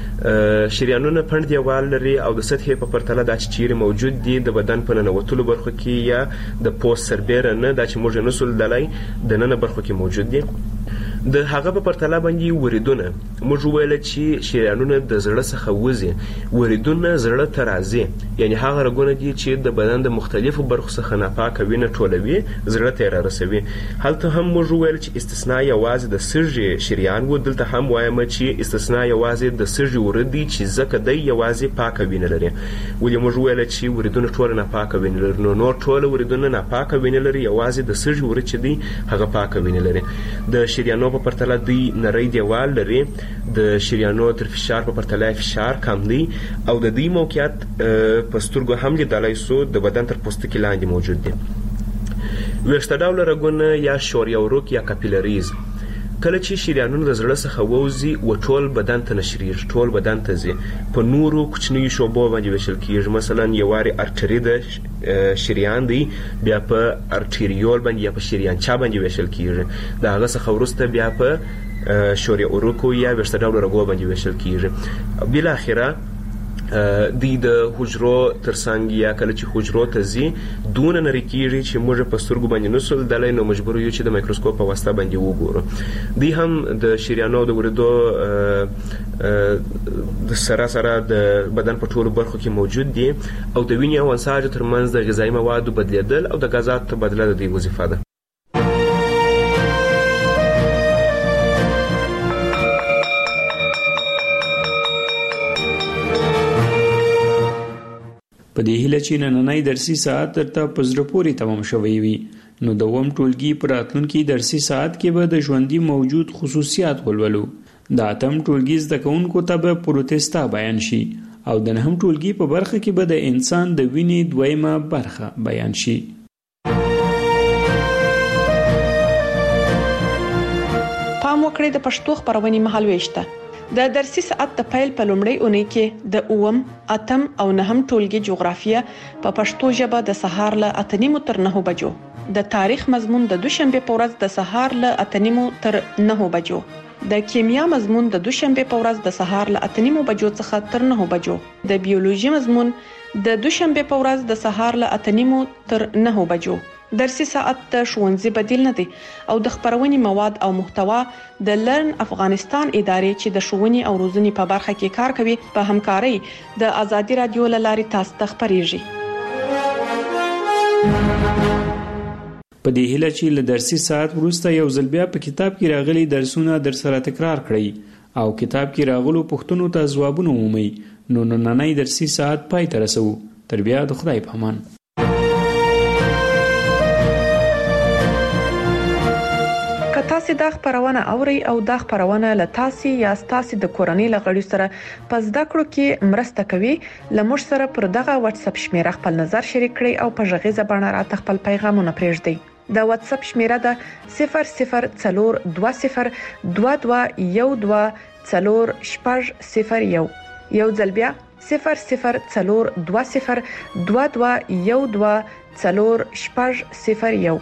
شریانونه پنډ دیوال لري او د سطحې په پرتله دا چې چیرې موجود دي د بدن په ننوتلو برخو کې یا د پوست سربیره نه، دا چې موږ یې نسو لیدلی، د ننه برخو کې موجود دي. د هغه په پرتله باندې وریدونه، موږ وویله چې شریانونه د زړه څخه وځي، وریدونه زړه ته راځي، یعنې هغه رګونه دي چې د بدن د مختلفو برخو څخه ناپاکه وینه ټولوي، زړه ته یې رارسوي. هلته هم موږ وویل چې استثناء یوازې د سږي شریان و. دلته هم وایم چې استثناء یوازې د سږي ورید دی چې ځکه دی یوازې پاکه وینه لري. ولې موږ وویله چې وریدونه ټوله ناپاکه وینه لري؟ نو نور ټوله وریدونه ناپاکه وینه لري، یوازې د سږي ورید چې دی هغه پاکه وینه لري. د شریانو په پرتله دوی نری دیوال لري. د شریانو تر فشار په پرتله فشار کم دی او د دې موقعیت په سترګو هم لیدلی سو د بدن تر پوستکي لاندې موجود دی. ویښته ډوله رګونه یا شوریه وروک یا کاپیلریز، کله چې شریانونه د زړه څخه ووځي و ټول بدن ته نشریږي، ټول بدن ته ځي، په نورو کوچنیو شعبو باندې ویشل کیږي. مثلا یوارې ارټري د شریان دی، بیا په ارټریول باندې یا په شریانچا باندې ویشل کیږي. د هغه څخه وروسته بیا په شوریه وروکو یا ویښته ډوله رګو باندې ویشل کیږي. بالاخره دی د حجرو ترڅنګ یا کله چې حجرو ته ځي دونه نری کیږي چې موږ په سترګو باندې نسو لیدلی، نو مجبور یو چې د مایکروسکوپ په واسطه باندې وګورو. دی هم د شریانو د وریدو د سره سره د بدن په ټولو برخو کې موجود دي او د وینې او انساجو ترمنځ د غذایي موادو بدلیدل او د غازاتو تبادله د دې وظیفه ده. په دې هیله چې نننی درسي ساعت درته په زړه پورې تمام شوی وي، نو د اووم ټولګي په راتلونکي درسي ساعت کې به د ژوندي موجود خصوصیات ولولو. د اتم ټولګي زده کوونکو ته به پروتستا بیان شي او د نهم ټولګي په برخه کې به د انسان د وینې دویمه برخه بیان شي. پام وکړئ د پښتو خبرونې مهالويشته. د درسي ساعت د پیل په لومړۍ اونۍ کې د اووم، اتم او نهم ټولګي جغرافیه په پښتو ژبه د سهار له اته نیمو تر نهو بجو، د تاریخ مضمون د دوشنبه په ورځ د سهار له اته نیمو تر نهو بجو، د کیمیا مضمون د دوشنبه په ورځ د سهار له اته نیمو بجو څخه تر نهو بجو، د بیولوژي مضمون د دوشنبه په ورځ د سهار له اته نیمو تر نهو بجو. درسي ساعت د ښوونځي بدیل نه دی او د خبرونې مواد او محتوا د لرن افغانستان ادارې چې د ښوونې او روزنې په برخه کې کار کوي په همکارۍ د آزادي رادیو له لارې تاسو ته خبريږي. په دې هیله چې له درسي ساعت وروسته یو ځل بیا په کتاب کې راغلي درسونه در سره تکرار کړئ او کتاب کې راغلو پوښتنو ته ځوابونه ومومئ، نو نننی درسي ساعت پای ته رسوو. تر بیا د خدای په امان. که تاسو دا خبرونه اوري او دا خبرونه له تاسو یا تاسو د کورنۍ لغړی سره پس دا کړو کې مرسته کوي لمر سره پر دغه واتس اپ شمیره خپل نظر شریک کړئ او په ژغې زبانه را خپل پیغامونه پرېږدئ. دا واتس اپ شمیره ده صفر صفر څلور دوه صفر دوه دوه یو دوه څلور شپږ صفر یو یو ځل بیا صفر صفر څلور دوه صفر دوه دوه یو دوه څلور شپږ صفر یو.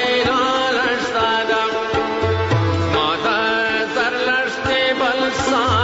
Sa